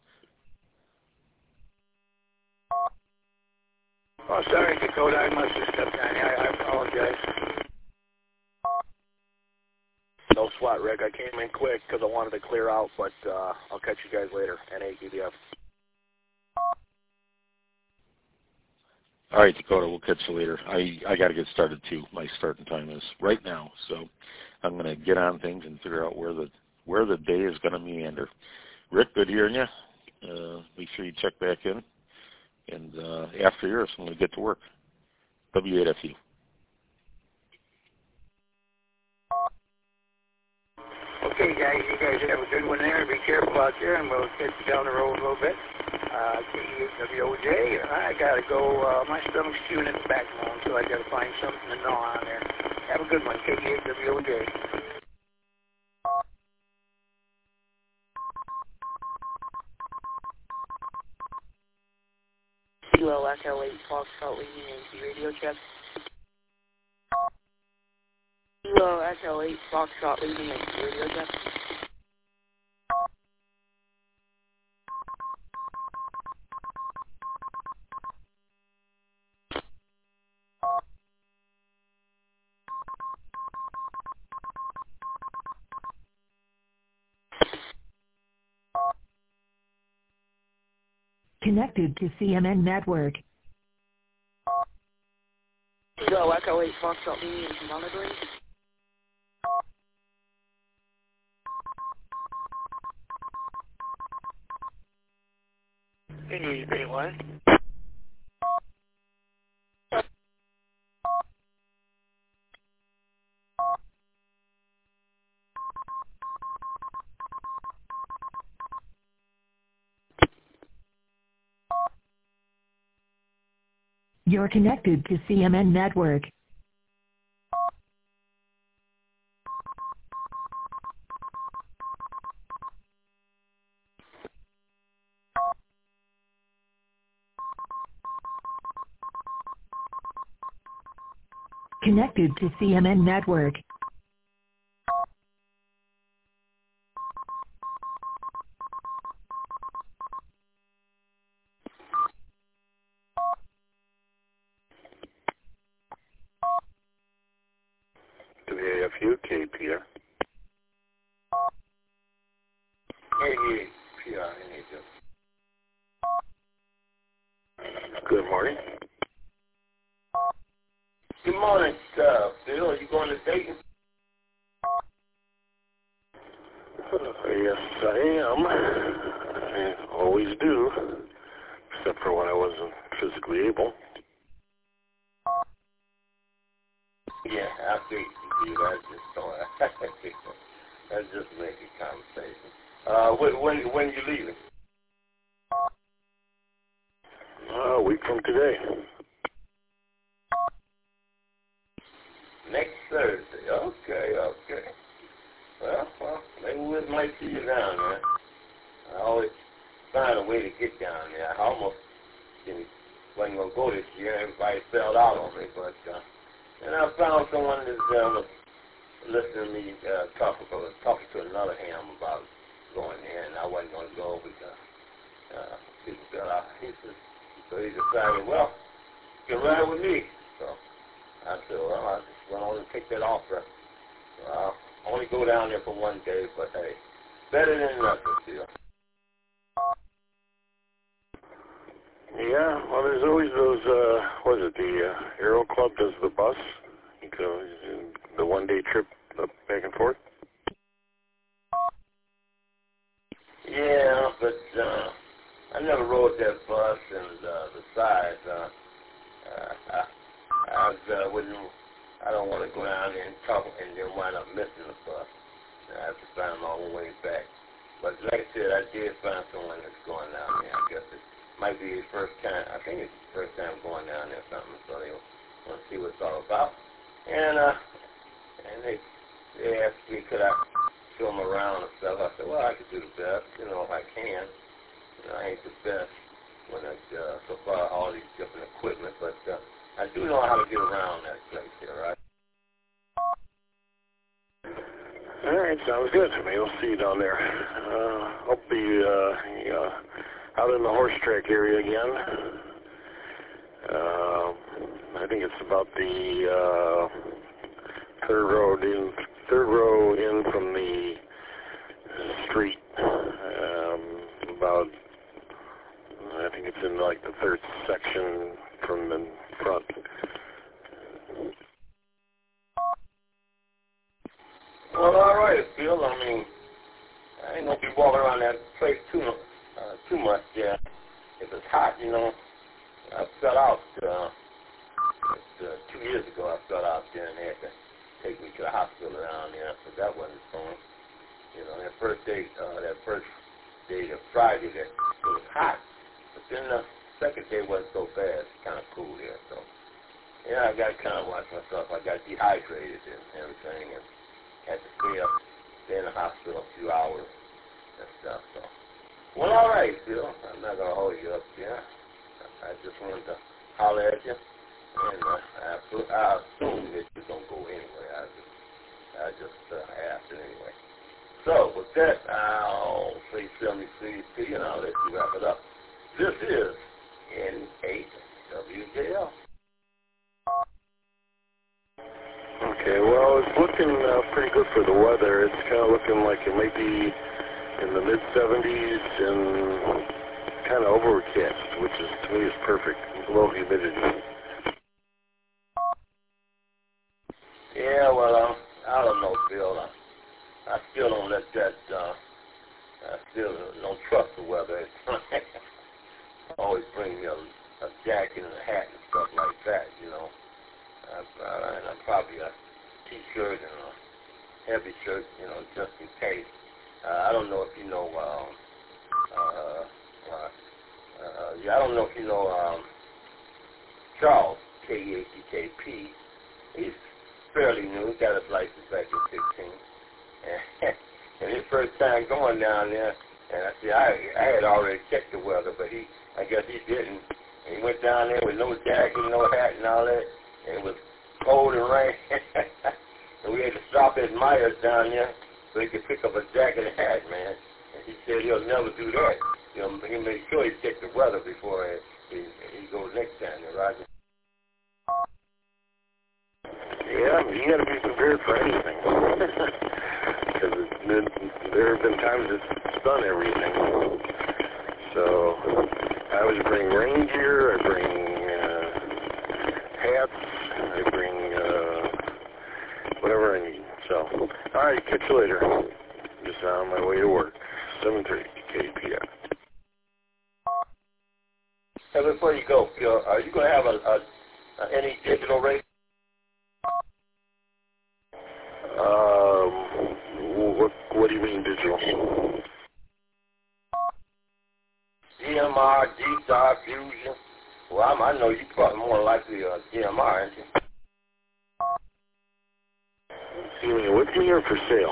Oh, sorry, Dakota. I must have stepped on you. I apologize. No sweat, Rick. I came in quick because I wanted to clear out, but I'll catch you guys later. NADBF. All right, Dakota, we'll catch you later. I got to get started too. My starting time is right now, so I'm going to get on things and figure out where the day is going to meander. Rick, good hearing you. Make sure you check back in, and after yours, when we get to work. W8FU. Okay, guys, you guys have a good one there. Be careful out there, and we'll get you down the road a little bit. KEWJ, I got to go. My stomach's chewing at the backbone, so I got to find something to gnaw on there. Have a good one, KEWJ. Kilo Echo 8 Foxtrot leading Yankee radio check. Kilo Echo 8 Foxtrot leading Yankee radio check. Connected to CMN Network. Kilo Echo 8 Foxtrot leading Yankee monitoring. Anything, what? You're connected to CMN Network. Connected to CMN Network. WAFU, KPR. KPR, Good morning. Good morning, Phil. Are you going to Dayton? Yes, I am. I always do, except for when I wasn't physically able. Yeah, I'll take you. That's just going. That's just making conversation. When you leaving? A week from today. Next Thursday. Okay. Well, maybe we might see you down there. I always find a way to get down there. I almost wasn't going to go this year. Everybody fell out on me, but and I found someone that's listening to me talking to another ham about going there, and I wasn't going to go because people fell out. So he decided, well, you can ride with me. So I said, well, I just went on and take that offer. So I'll only go down there for one day, but hey, better than nothing, still. Yeah, well, there's always those, what is it, the Aero Club does the bus, the one-day trip back and forth? Yeah, but I never rode that bus, and besides, I don't want to go down there and talk and then wind up missing the bus. I have to find my own way back. But like I said, I did find someone that's going down there. I guess it might be his first time. I think it's his first time going down there or something, so they'll want to see what it's all about. And they asked me, could I film around and stuff. I said, well, I could do the best, if I can. I ain't the best when I so far all these different equipment, but I do know how to get around that place here, right? All right, sounds good. Maybe we'll see you down there. I'll be out in the horse track area again. I think it's about the third row in from the street. About, I think it's in like the third section from the front. Well, all right, Phil. I mean, I ain't gonna be walking around that place too much. Yeah, if it's hot, I fell out 2 years ago. I fell out there and they had to take me to the hospital down there, but that wasn't fun. That first day, the Friday, that it was hot, but then the second day wasn't so bad. It's kind of cool there, so yeah, I got to kind of watch myself. I got dehydrated and everything, and had to stay in the hospital a few hours and stuff. So, well, all right, Phil. I'm not gonna hold you up there. I just wanted to holler at you, and I assume that you don't go anywhere. I just asked it anyway. So with that, I'll say 73C, and I'll let you wrap it up. This is N8WJL. Okay, well, it's looking pretty good for the weather. It's kind of looking like it may be in the mid-70s and kind of overcast, which is, to me, is perfect. Low humidity. Yeah, well, I don't know, Phil. I still don't let that, I still don't trust the weather. It's always bring me a jacket and a hat and stuff like that, and I'm probably a T-shirt and a heavy shirt, just in case. I don't know if you know, I don't know if you know Charles, K-E-A-C-K-P. He's fairly new. He got his license back in 16. And his first time going down there, and I had already checked the weather, but I guess he didn't. And he went down there with no jacket, no hat, and all that. And it was cold and rain. And we had to stop at Myers down there so he could pick up a jacket and hat, man. And he said he'll never do that. He made sure he checked the weather before he goes next time, right? Yeah, you got to be prepared for anything. Because there have been times it's done everything. So I always bring rain gear, I bring hats, I bring whatever I need. So, all right, catch you later. Just on my way to work. 7:30 KPI. Hey, before you go, Phil, are you going to have any digital radio? What do you mean digital? DMR, G-Star, Fusion. Well, I know you're probably more likely a DMR, aren't you? You mean with me or for sale?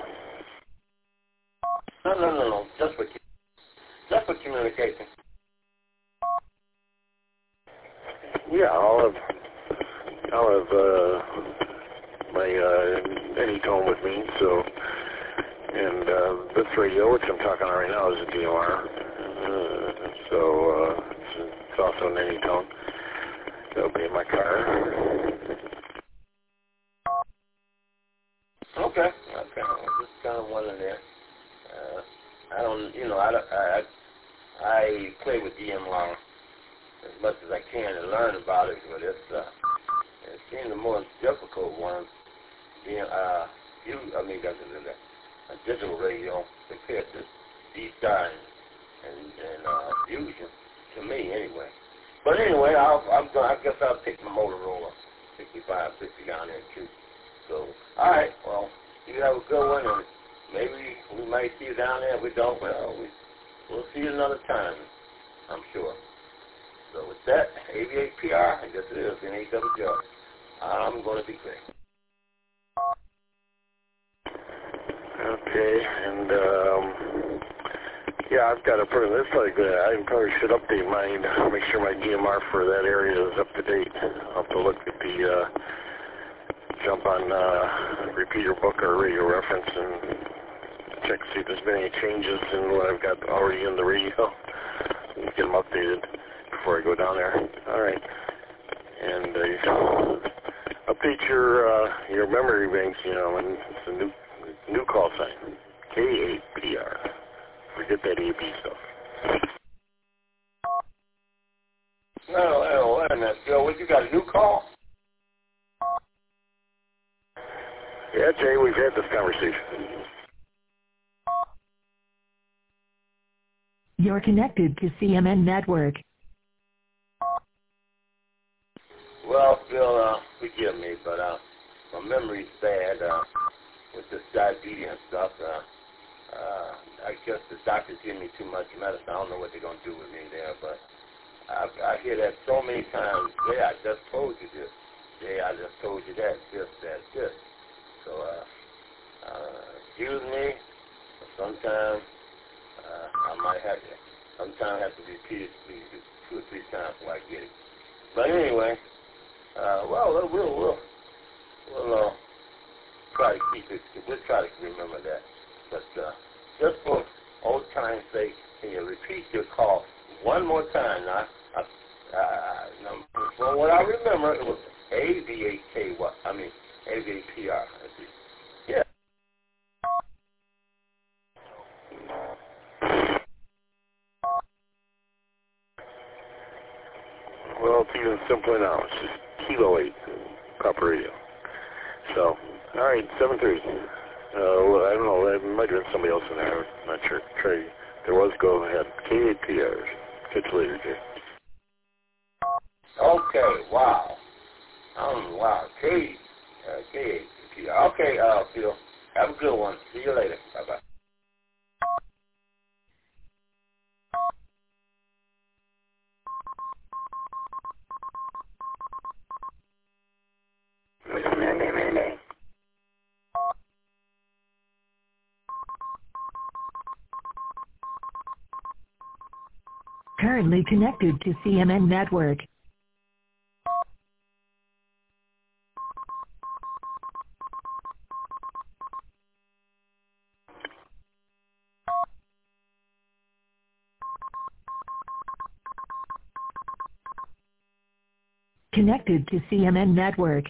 No. Just for communication. Yeah, I'll have my Anytone with me, so, and this radio, which I'm talking on right now, is a DMR, so it's also an Anytone. It'll be in my car. Okay. I'm just kind of wondering there. I play with DMR as much as I can to learn about it, but it seems the more difficult one. A digital radio compared to D-Star and Fusion, to me anyway. But anyway, I guess I'll take the Motorola 6550 down there too. So, all right, well, you have a good one, and maybe we might see you down there. If we don't, well, we'll see you another time, I'm sure. So with that, AV8PR, I guess it is, N8WJL. I'm going to be great. Okay, and yeah, I've got to put in this like I probably should update mine, make sure my DMR for that area is up to date. I'll have to look at the jump on repeater book or radio reference and check to see if there's been any changes in what I've got already in the radio. Get them updated before I go down there. All right, and update your memory banks, you know, and it's a new call sign, K8PR. Forget that AB stuff. No, wait a minute, Bill. What, you got a new call? Yeah, Jay, we've had this conversation. You're connected to CMN Network. Well, Bill, forgive me, but my memory's bad with this diabetes and stuff. I guess the doctors give me too much medicine. I don't know what they're going to do with me there, but I hear that so many times. Yeah, I just told you this. Yeah, I just told you that, this. So, excuse me, but sometimes I might have to. Sometimes I have to repeat it 2 or 3 times before I get it. But anyway, well, we'll try to keep it. We'll try to remember that. But just for old time's sake, can you repeat your call one more time now? From what I remember, it was AVAKY. I mean, AVAPR. Yeah. Well, it's even simpler now. It's just Kilo 8, proper radio. So, all right, 7:30. Well, I don't know. There might have been somebody else in there. I'm not sure. Trey, there was. Go ahead. K8PRs. Catch you later, Jay. Okay. Wow. Wow. K8PR. Okay, Phil. Have a good one. See you later. Bye-bye. Currently connected to CMN Network. Connected to CMN Network.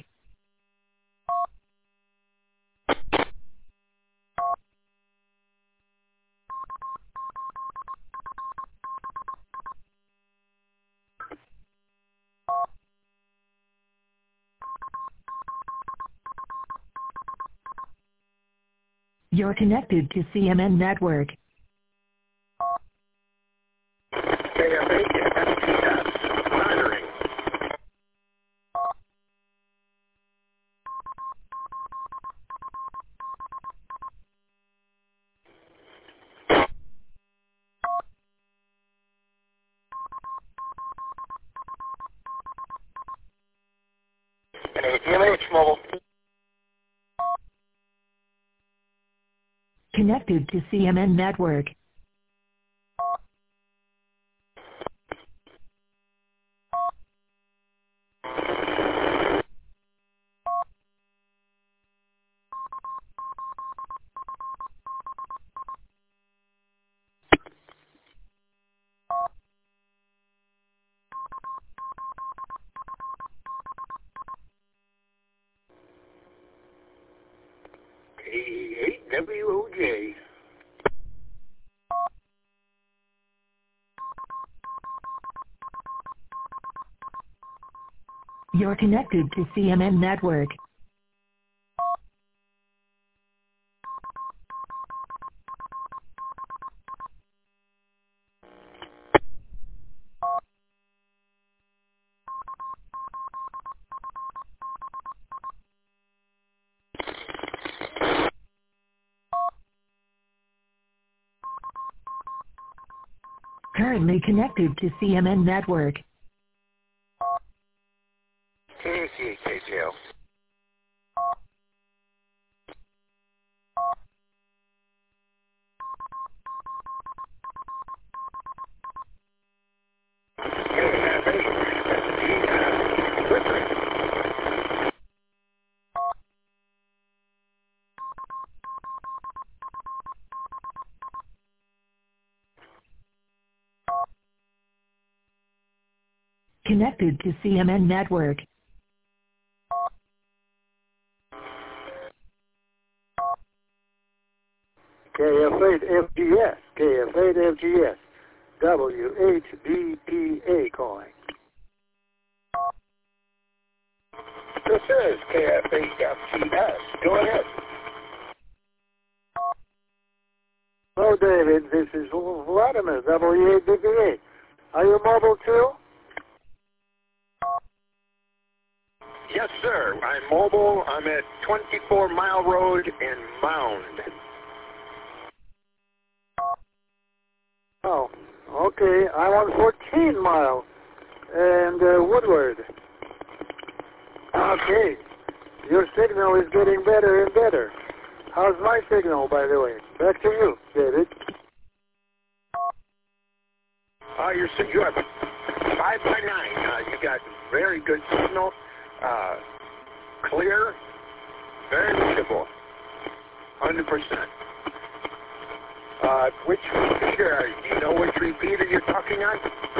You're connected to CMN Network. Monitoring. MH Mobile. Connected to CMN Network. K8WOJ. You're connected to CMN Network. Currently connected to CMN Network. KCHO. connected to CMN Network. KF8FGS, KF8FGS, WHBPA calling. This is KF8FGS. Go ahead. Hello, David. This is Vladimir, W8BPA. Are you mobile too? Yes, sir. I'm mobile. I'm at 24 Mile Road in Mound. Oh, okay. I'm on 14 Mile and Woodward. Okay. Your signal is getting better and better. How's my signal, by the way? Back to you, David. You have 5 by 9. You got very good signal. Clear. Very readable. 100%. Which repeater? Do you know which repeater you're talking on?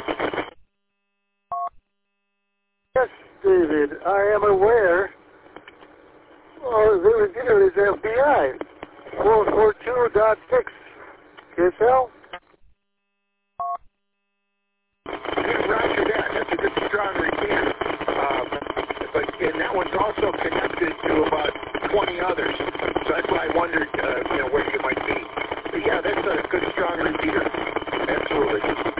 Yes, David. I am aware. Oh, the repeater is FBI. 442.6. KSL? Roger that. That's a good strong repeater. And that one's also connected to about 20 others. So that's why I wondered, where you might be. But yeah, that's a good strong repeater. Absolutely.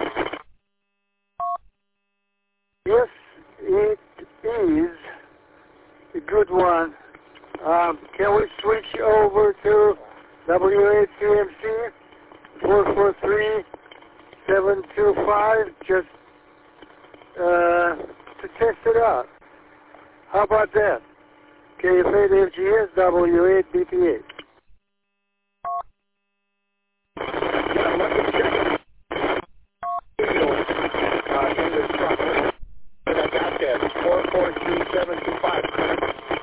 Yes, it is a good one. Can we switch over to W8CMC 443-725 just to test it out? How about that? KF8FGS W8BPA. Let me check in this truck. I got that. 443-725, correct?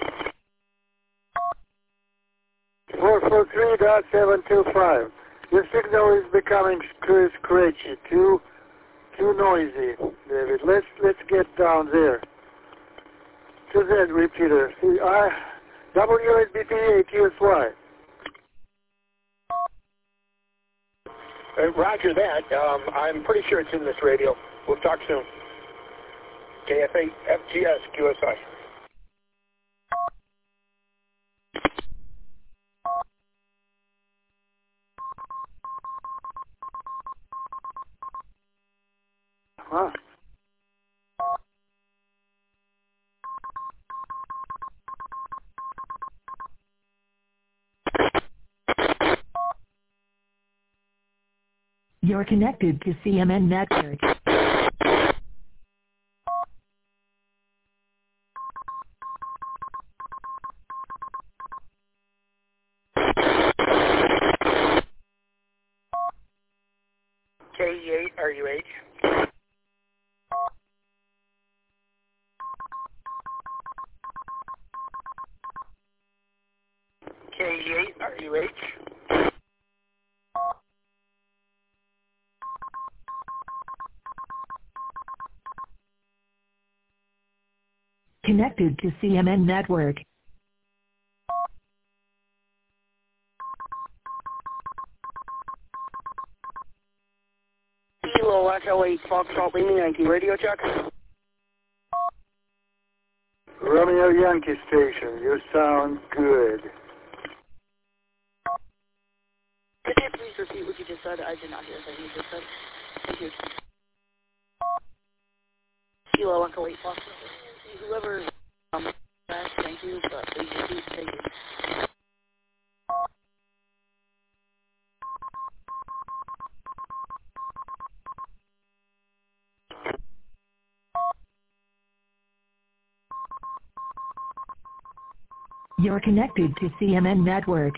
443.725. Your signal is becoming scratchy, too noisy, David. Let's get down there to that repeater. W8BPA QSY. Roger that. I'm pretty sure it's in this radio. We'll talk soon. KF8FGS QSI. Huh? You're connected to CMN Network. K8RUH. K8RUH. Connected to CMN Network. Kilo Echo 8 Foxtrot Lima Yankee radio check. Romeo Yankee Station, you sound good. Could you please repeat what you just said? I did not hear what you just said. Thank you. Kilo Echo 8 Foxtrot Lima Yankee. Whoever thank you, but please repeat. Thank you. You're connected to CMN Network.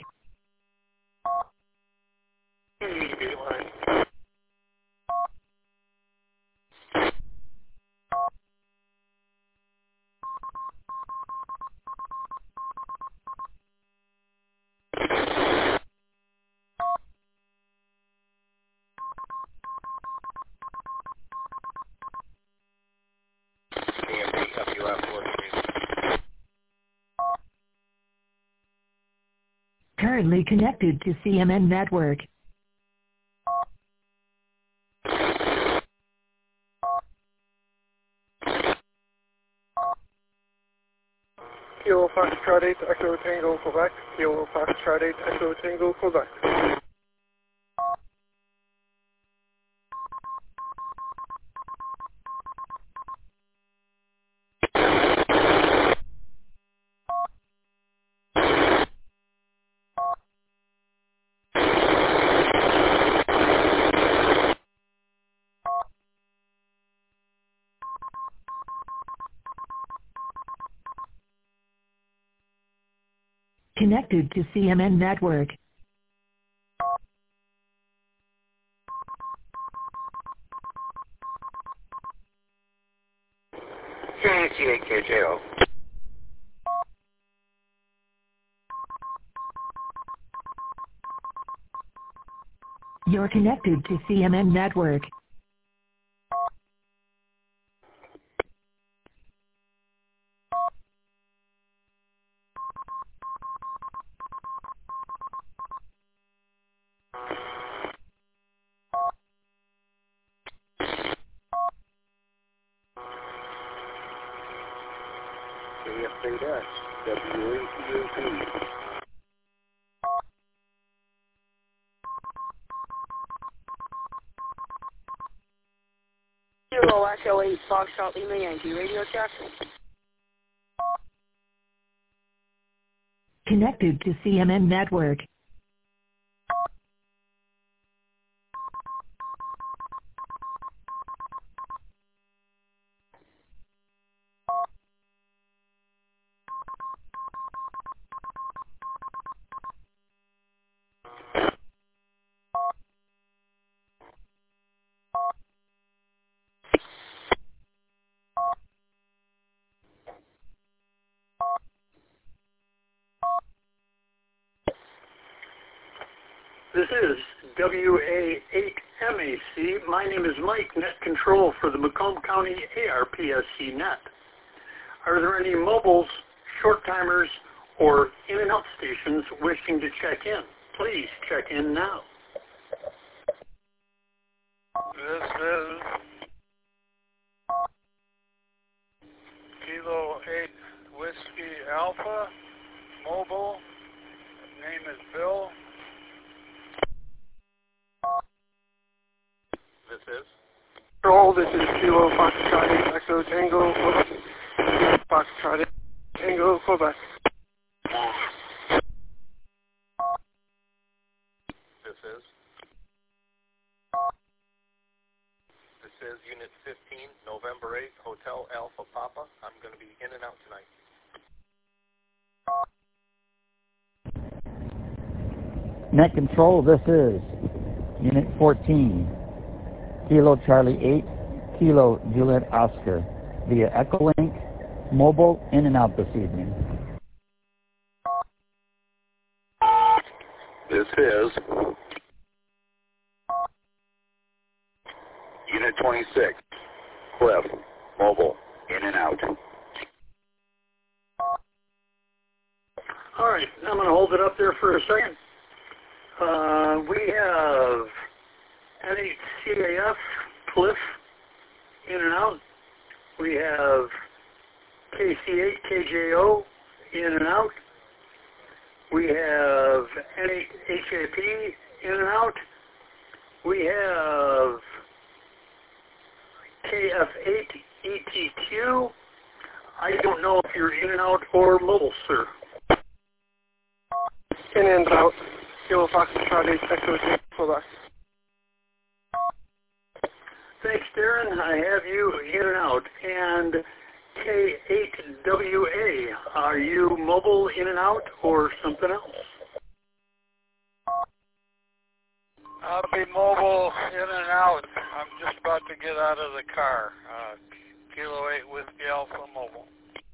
currently connected to CMN Network. Kilo Foxtrot 8 Echo Tango Quebec. Kilo Foxtrot 8 Echo Tango Quebec. Connected to CMN Network. KCA-KJO. You're connected to CMN Network. KFAS, WATOP. Kilo Echo 8 Foxtrot Lima Yankee, radio check. Connected to CMN Network. This is WA8MAC. My name is Mike, Net Control for the Macomb County ARPSC Net. Are there any mobiles, short-timers, or in-and-out stations wishing to check in? Please check in now. This is Kilo 8 Whiskey Alpha, mobile. Name is Bill. This is Control, this is Kilo Foxtrot 8 Echo Tango Quebec. Kilo Foxtrot 8 Tango Quebec. This is Unit 15, November 8th, Hotel Alpha Papa. I'm going to be in and out tonight. Net Control, this is Unit 14, Kilo Charlie 8, Kilo Juliet Oscar, via Echolink, mobile, in and out this evening. This is Unit 26, Cliff, mobile, in and out. All right, I'm going to hold it up there for a second. We have NHCAF, Cliff, in and out. We have KC8, KJO, in and out. We have NHAP, in and out. We have KF8, ETQ. I don't know if you're in and out or mobile, sir. In and out. Kilo Foxtrot 8 Echo Tango Quebec. Thanks, Darren. I have you in and out. And K8WA, are you mobile in and out or something else? I'll be mobile in and out. I'm just about to get out of the car. Kilo 8 Whiskey Alpha mobile.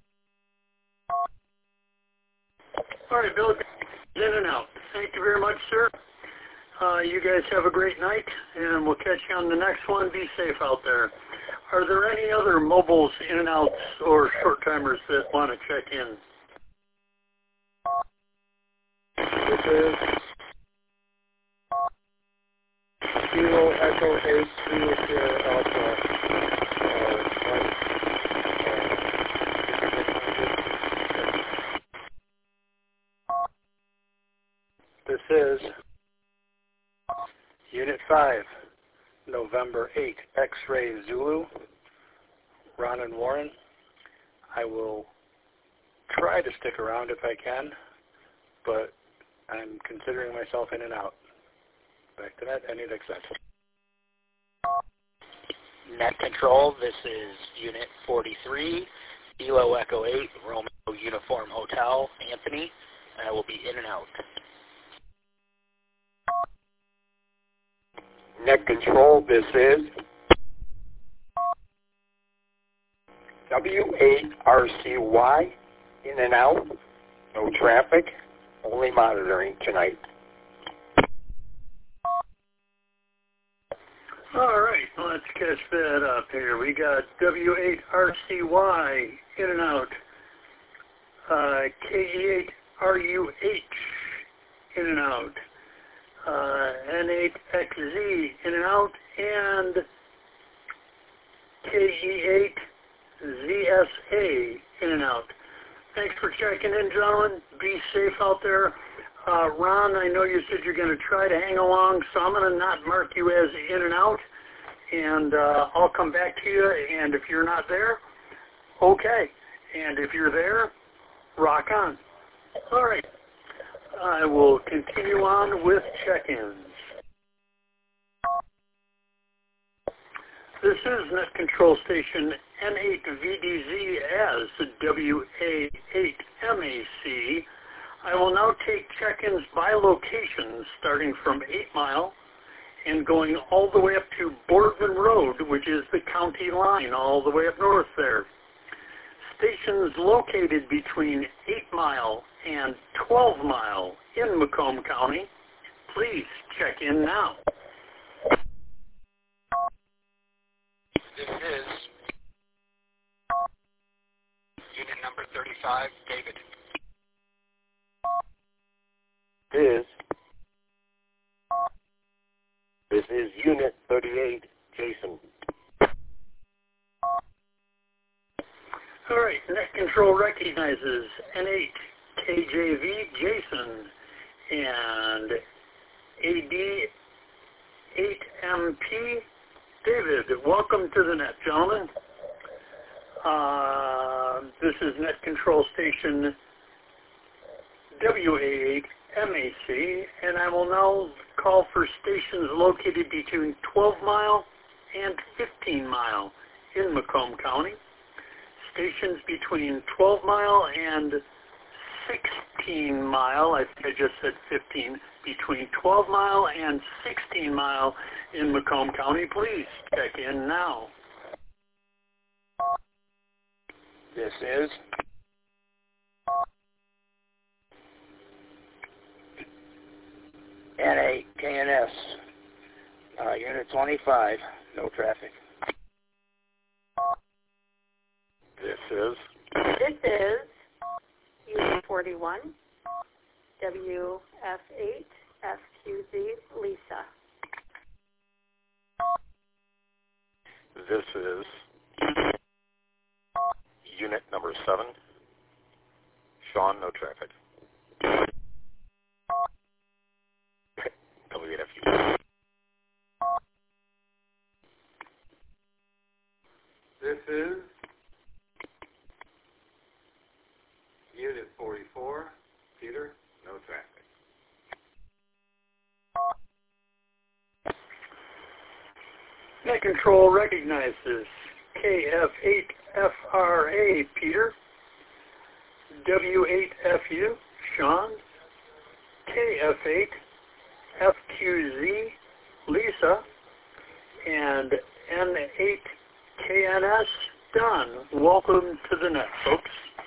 All right, Bill, in and out. Thank you very much, sir. You guys have a great night, and we'll catch you on the next one. Be safe out there. Are there any other mobiles, in and outs, or short timers that want to check in? This is Kilo Echo 8 Zulu Sierra Alpha. This is Unit 5, November 8, X-Ray Zulu, Ron and Warren. I will try to stick around if I can, but I'm considering myself in and out. Back to net, I need access. Net control, this is Unit 43, Kilo Echo 8, Romeo Uniform Hotel, Anthony. I will be in and out. Net control, this is W8RCY, in and out, no traffic, only monitoring tonight. All right, let's catch that up here. We got W8RCY, in and out, KE8RUH, in and out, N8XZ, in and out, and KE8ZSA, in and out. Thanks for checking in, gentlemen. Be safe out there. Ron, I know you said you're going to try to hang along, so I'm going to not mark you as in and out, and I'll come back to you, and if you're not there, okay. And if you're there, rock on. All right. I will continue on with check-ins. This is Net Control Station N8VDZ as WA8MAC. I will now take check-ins by location, starting from 8 Mile and going all the way up to Boardman Road, which is the county line, all the way up north there. Stations located between 8 Mile and 12 Mile in Macomb County, please check in now. This is Unit number 35, David. This is Unit 38, Jason. All right, Net Control recognizes N8KJV Jason and AD8MP David. Welcome to the net, gentlemen. This is Net Control Station WA8MAC, and I will now call for stations located between 12 Mile and 15 Mile in Macomb County. Stations between 12 Mile and 16 Mile, I think I just said 15, between 12 Mile and 16 Mile in Macomb County, please check in now. This is N8KNS, Unit 25, no traffic. This is Unit 41, WF8FQZ, Lisa. This is Unit number 7, Sean, no traffic. W8FU. This is Unit 44, Peter, no traffic. Net Control recognizes KF8FRA Peter, W8FU Sean, KF8FQZ Lisa, and N8KNS Don. Welcome to the net, folks.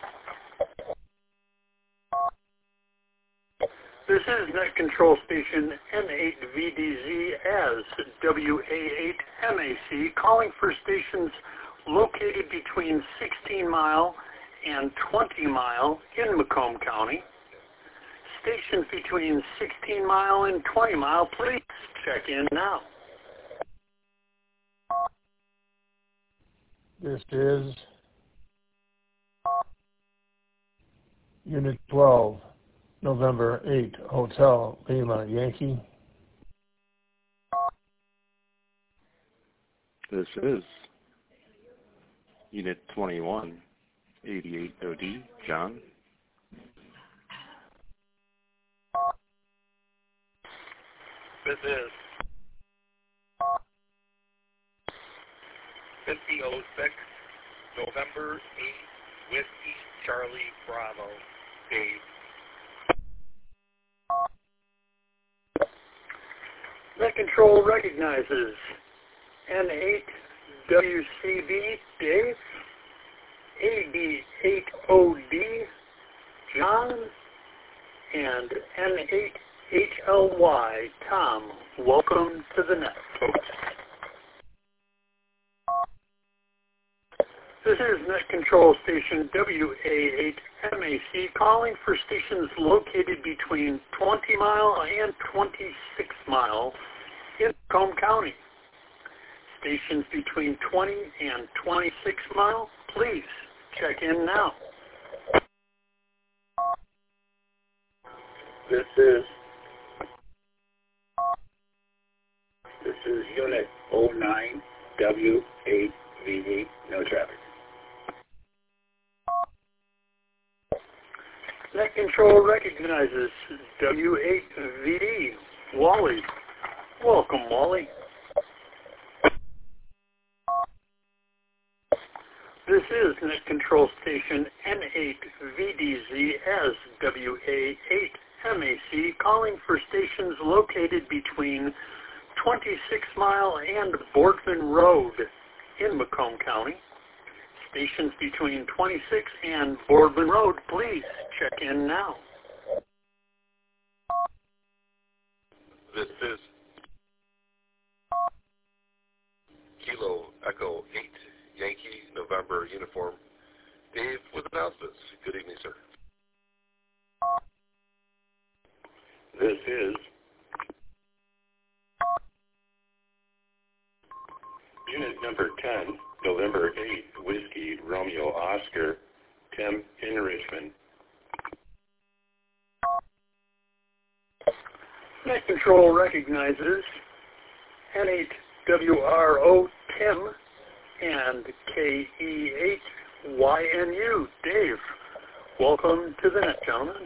This is Net Control Station N8VDZ as WA8MAC, calling for stations located between 16 Mile and 20 Mile in Macomb County. stations between 16 mile and 20 mile, please check in now. This is Unit 12, November 8, Hotel Lima Yankee. This is Unit 21, 88 OD, John. This is 5006, November 8, Whiskey, Charlie, Bravo, Dave. Net Control recognizes N8WCB, Dave, AB8OD, John, and N8HLY, Tom. Welcome to the net, folks. This is Net Control Station WA8MAC calling for stations located between 20 mile and 26 mile in Macomb County. Stations between 20 and 26 mile, please check in now. This is Unit 09 W8VD, no traffic. Net Control recognizes W8VD, Wally. Welcome, Wally. This is Net Control Station N8VDZ as WA8MAC calling for stations located between 26 Mile and Boardman Road in Macomb County. Stations between 26 and Boardman Road, please check in now. This is Kilo Echo 8, Yankee, November, uniform. Dave with announcements. Good evening, sir. This is Unit number 10, November 8, Whiskey, Romeo, Oscar, Tim in Richmond. Net Control recognizes N8WRO Tim and KE8YNU Dave. Welcome to the net, gentlemen.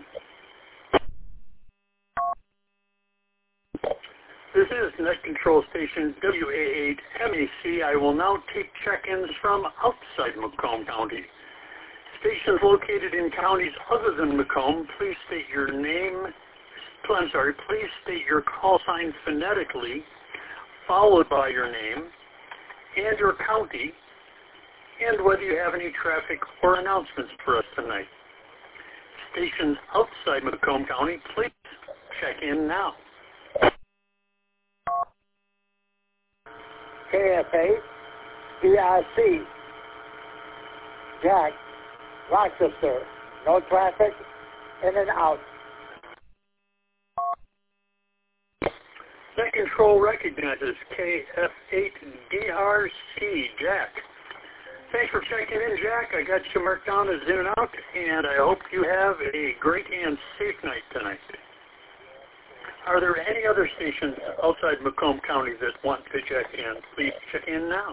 This is Net Control Station WA8MAC. I will now take check-ins from outside Macomb County. Stations located in counties other than Macomb, please state your name. Please state your call sign phonetically, followed by your name and your county, and whether you have any traffic or announcements for us tonight. Stations outside Macomb County, please check in now. KFA, BIC, Jack, Rochester, no traffic, in and out. Net Control recognizes KF8DRC, Jack. Thanks for checking in, Jack. I got you marked down as in and out, and I hope you have a great and safe night tonight. Are there any other stations outside Macomb County that want to check in? Please check in now.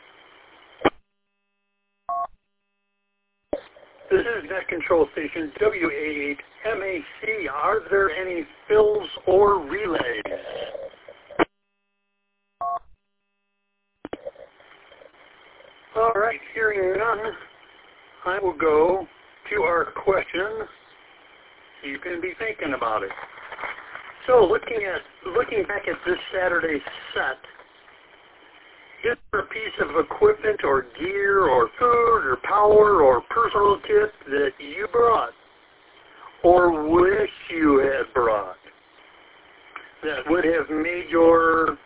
This is Net Control Station WA8MAC. Are there any fills or relays? All right, hearing none, I will go to our question. You can be thinking about it. So looking back at this Saturday's set, is there a piece of equipment or gear or food or power or personal kit that you brought or wish you had brought that would have made you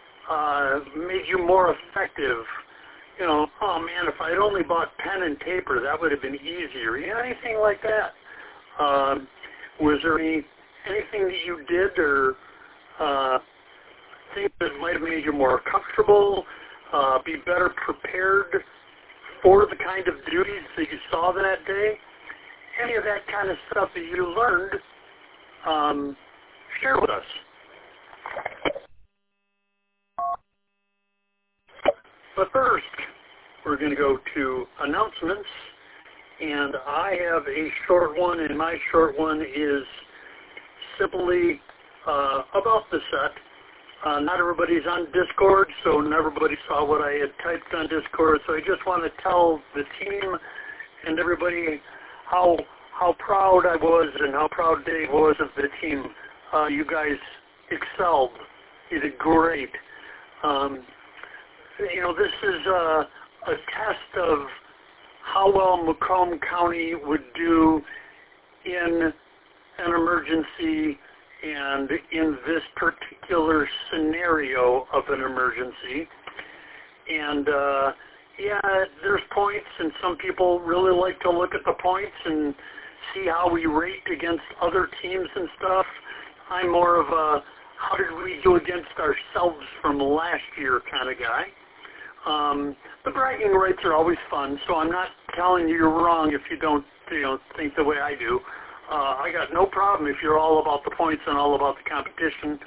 more effective? You know, oh man, if I'd only bought pen and paper, that would have been easier. You know, anything like that? Was there any anything that you did or things that might have made you more comfortable, be better prepared for the kind of duties that you saw that day? Any of that kind of stuff that you learned, share with us. But first, we're going to go to announcements, and I have a short one, and my short one is simply about the set. Not everybody's on Discord, so not everybody saw what I had typed on Discord, so I just want to tell the team and everybody how proud I was and how proud Dave was of the team. You guys excelled. You did great. This is a test of how well Macomb County would do in an emergency and in this particular scenario of an emergency. And there's points, and some people really like to look at the points and see how we rate against other teams and stuff. I'm more of a how did we do against ourselves from last year kind of guy. The bragging rights are always fun, so I'm not telling you you're wrong if you don't think the way I do. I got no problem if you're all about the points and all about the competition.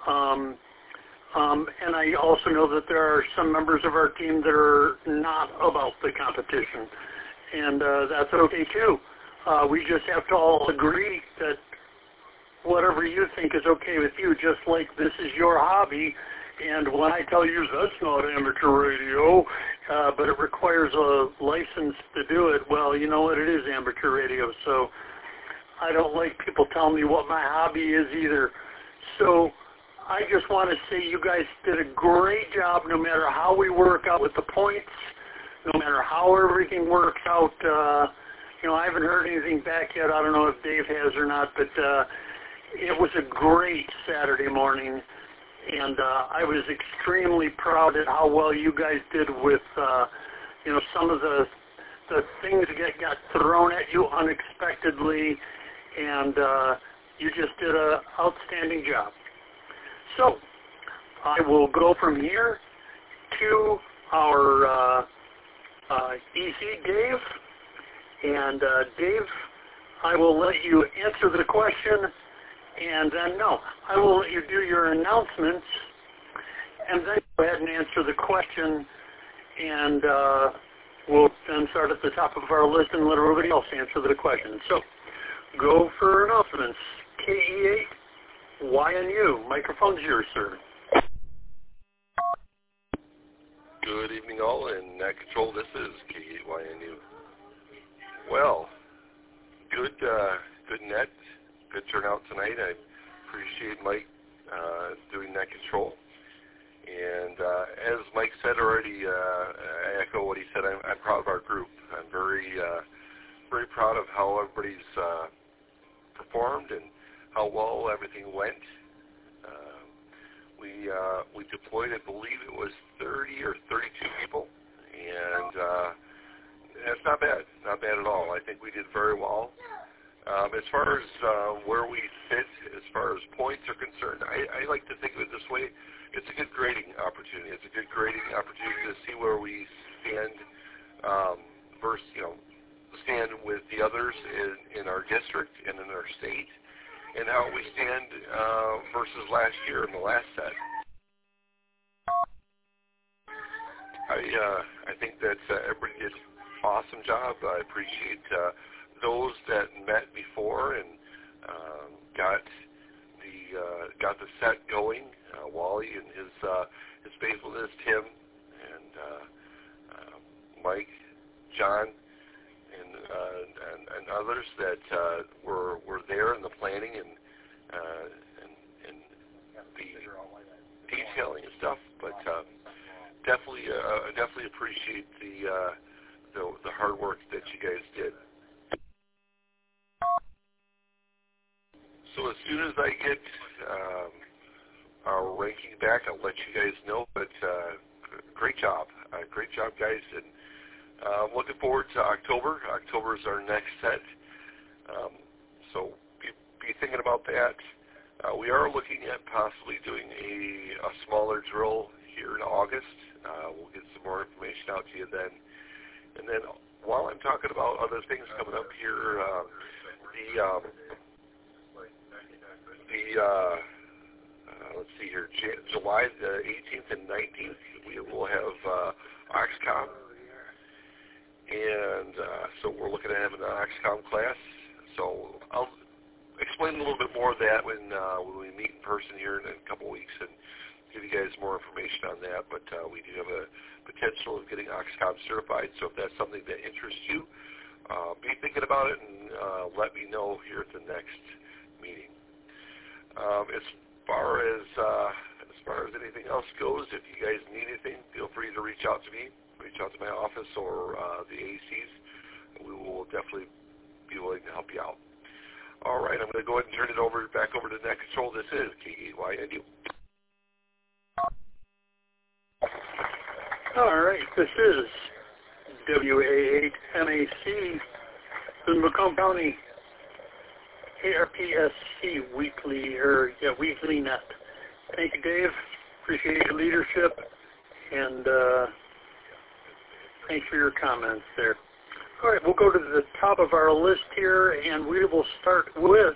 And I also know that there are some members of our team that are not about the competition, and that's okay too. We just have to all agree that whatever you think is okay with you, just like this is your hobby. And when I tell you that's not amateur radio, but it requires a license to do it, well, you know what, it is amateur radio. So I don't like people telling me what my hobby is either. So I just want to say you guys did a great job no matter how we work out with the points, no matter how everything works out. I haven't heard anything back yet. I don't know if Dave has or not, but it was a great Saturday morning. And I was extremely proud at how well you guys did with, some of the things that got thrown at you unexpectedly, and you just did an outstanding job. So I will go from here to our EC Dave, and Dave, I will let you answer the question. And then, I will let you do your announcements, and then go ahead and answer the question, and we'll then start at the top of our list and let everybody else answer the question. So, go for announcements. KE8YNU. Microphone's yours, sir. Good evening, all. In Net Control, this is KE8YNU. Well, good net. Good turnout tonight. I appreciate Mike doing Net Control. And as Mike said already, I echo what he said. I'm proud of our group. I'm very proud of how everybody's performed and how well everything went. We deployed, I believe it was 30 or 32 people, and that's not bad. Not bad at all. I think we did very well. As far as where we fit, as far as points are concerned, I like to think of it this way. It's a good grading opportunity. It's a good grading opportunity to see where we stand versus, stand with the others in our district and in our state, and how we stand versus last year in the last set. I think that everybody did an awesome job. I appreciate those that met before and got the set going. Wally and his faithfulness, Tim and Mike, John, and others that were there in the planning and the detailing and stuff. But definitely appreciate the hard work that you guys did. So as soon as I get our ranking back, I'll let you guys know. But great job, guys, and looking forward to October. October is our next set, so be be thinking about that. We are looking at possibly doing a smaller drill here in August. We'll get some more information out to you then. And then while I'm talking about other things coming up here, let's see here, July the 18th and 19th, we will have OxCom. And so we're looking at having an OxCom class. So I'll explain a little bit more of that when we meet in person here in a couple of weeks and give you guys more information on that. But we do have a potential of getting OxCom certified. So if that's something that interests you, be thinking about it and let me know here at the next meeting. As far as anything else goes, if you guys need anything, feel free to reach out to me. Reach out to my office or the ACs. We will definitely be willing to help you out. All right, I'm going to go ahead and turn it back over to Net Control. This is KEYNU. All right, this is WA8MAC, the Macomb County ARPSC Weekly Net. Thank you, Dave. Appreciate your leadership, and thanks for your comments there. All right, we'll go to the top of our list here, and we will start with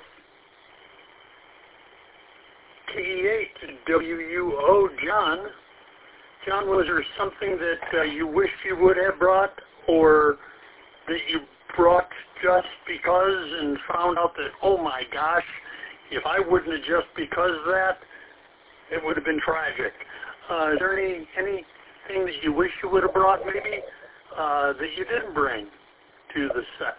KE8WUO John. John, was there something that you wish you would have brought, or that you brought just because and found out that, oh my gosh, if I wouldn't have just because of that, it would have been tragic? Is there anything that you wish you would have brought, maybe, that you didn't bring to the set?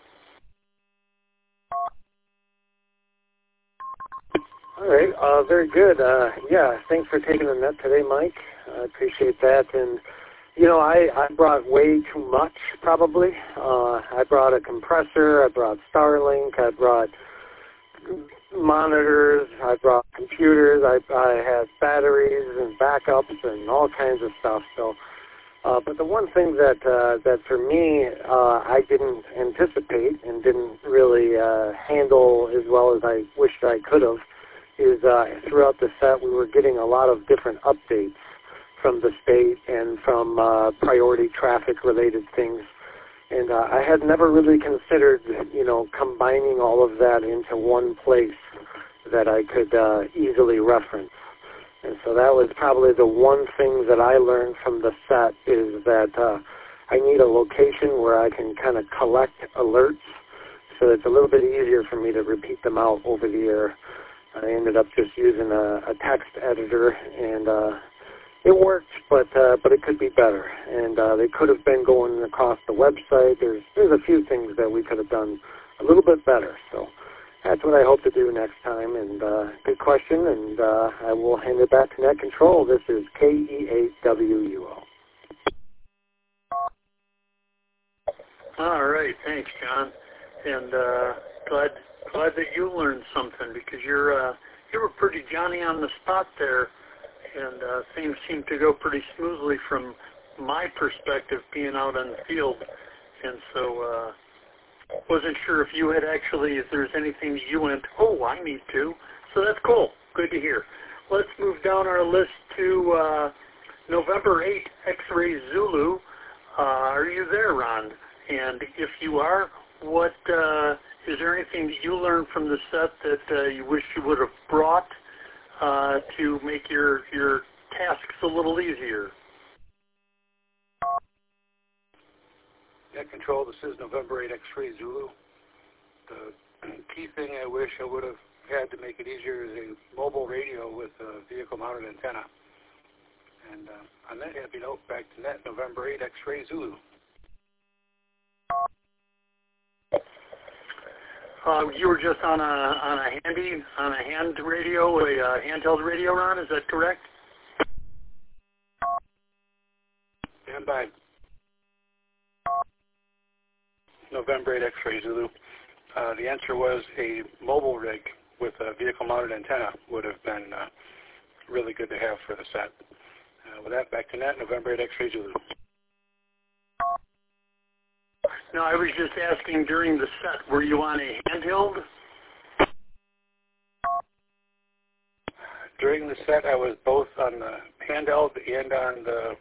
All right, very good. Yeah, thanks for taking the net today, Mike. I appreciate that. And, you know, I brought way too much, probably. I brought a compressor, I brought Starlink, I brought monitors, I brought computers, I had batteries and backups and all kinds of stuff. So, but the one thing that for me I didn't anticipate and didn't really handle as well as I wished I could have is throughout the set we were getting a lot of different updates from the state and from priority traffic related things. And I had never really considered, you know, combining all of that into one place that I could easily reference. And so that was probably the one thing that I learned from the set is that I need a location where I can kind of collect alerts so it's a little bit easier for me to repeat them out over the air. I ended up just using a text editor, and it worked, but it could be better. And they could have been going across the website. There's a few things that we could have done a little bit better. So that's what I hope to do next time. And good question, and I will hand it back to Net Control. This is KE8WUO. All right, thanks, John. And glad that you learned something, because you were pretty Johnny on the spot there, and things seemed to go pretty smoothly from my perspective being out on the field. And so wasn't sure if there's anything that you went, oh, I need to. So that's cool. Good to hear. Let's move down our list to November 8, X-Ray Zulu. Are you there, Ron? And if you are, what is there anything that you learned from the set that you wish you would have brought to make your tasks a little easier? Net Control, this is November 8 X-Ray Zulu. The key thing I wish I would have had to make it easier is a mobile radio with a vehicle-mounted antenna. And on that happy note, back to Net, November 8 X-Ray Zulu. You were just on a hand radio, a handheld radio, Ron. Is that correct? Stand by. November 8 X-Ray Zulu. The answer was a mobile rig with a vehicle-mounted antenna would have been really good to have for the set. With that, back to Net, November 8 X-Ray Zulu. No, I was just asking during the set, were you on a handheld? the set, I was both on the handheld and on the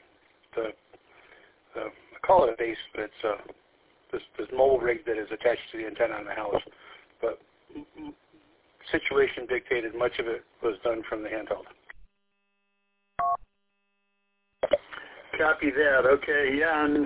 I call it a base, but it's this mobile rig that is attached to the antenna on the house. But situation dictated much of it was done from the handheld. Copy that. Okay, yeah, and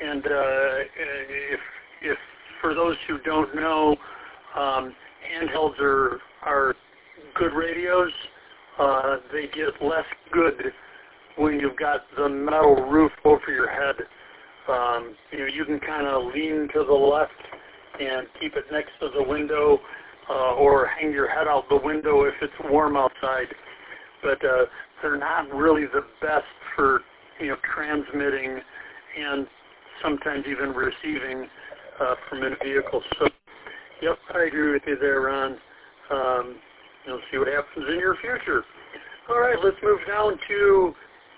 if for those who don't know, handhelds are good radios. They get less good when you've got the metal roof over your head. You can kind of lean to the left and keep it next to the window, or hang your head out the window if it's warm outside. But they're not really the best for transmitting and sometimes even receiving from a vehicle. So, yep, I agree with you there, Ron. See what happens in your future. All right, let's move down to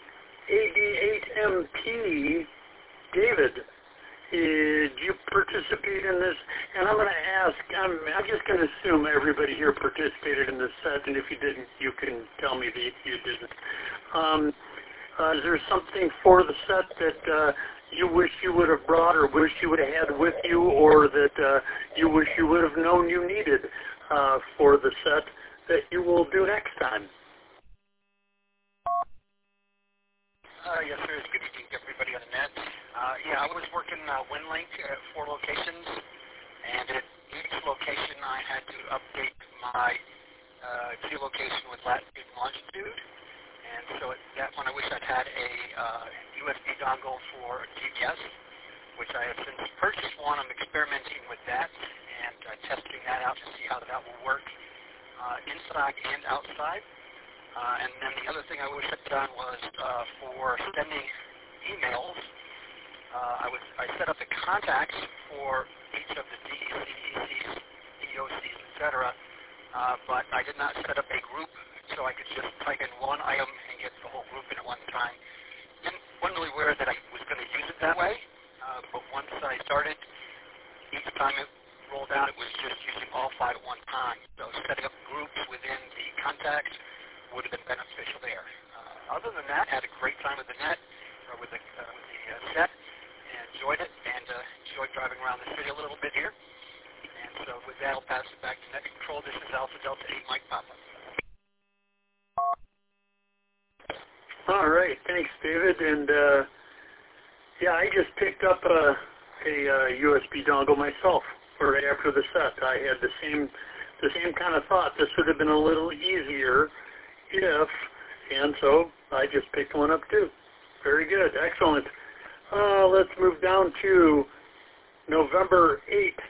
AD8MP. David, did you participate in this? And I'm going to ask, I'm just going to assume everybody here participated in this set, and if you didn't, you can tell me that you didn't. Is there something for the set that you wish you would have brought or wish you would have had with you, or that you wish you would have known you needed for the set that you will do next time? Yes, sir. Good evening to everybody on the net. I was working WinLink at 4 locations, and at each location I had to update my geolocation with latitude and longitude. And so at that one I wish I'd had a USB dongle for GPS, which I have since purchased one. I'm experimenting with that and testing that out to see how that will work inside and outside. And then the other thing I wish I'd done was for sending emails. I set up the contacts for each of the DECs, ECs, EOCs, etc., but I did not set up a group so I could just type in one item and get the whole group in at one time. And wasn't really aware that I was going to use it that way, but once I started, each time it rolled out, it was just using all 5 at one time. So setting up groups within the contacts would have been beneficial there. Other than that, I had a great time with the net, or with the set, and enjoyed it, and enjoyed driving around the city a little bit here. And so with that, I'll pass it back to Net Control. This is Alpha Delta 8 Mike Papa. All right, thanks, David. And I just picked up a USB dongle myself right after the set. I had the same kind of thought. This would have been a little easier if, and so I just picked one up too. Very good, excellent. Let's move down to November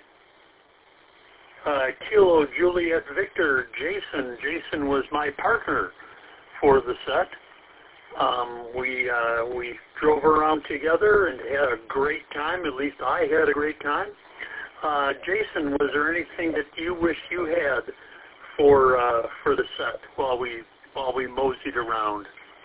8th. Kilo Juliet Victor Jason. Jason was my partner for the set. We drove around together and had a great time. At least I had a great time. Jason, was there anything that you wish you had for the set while we moseyed around?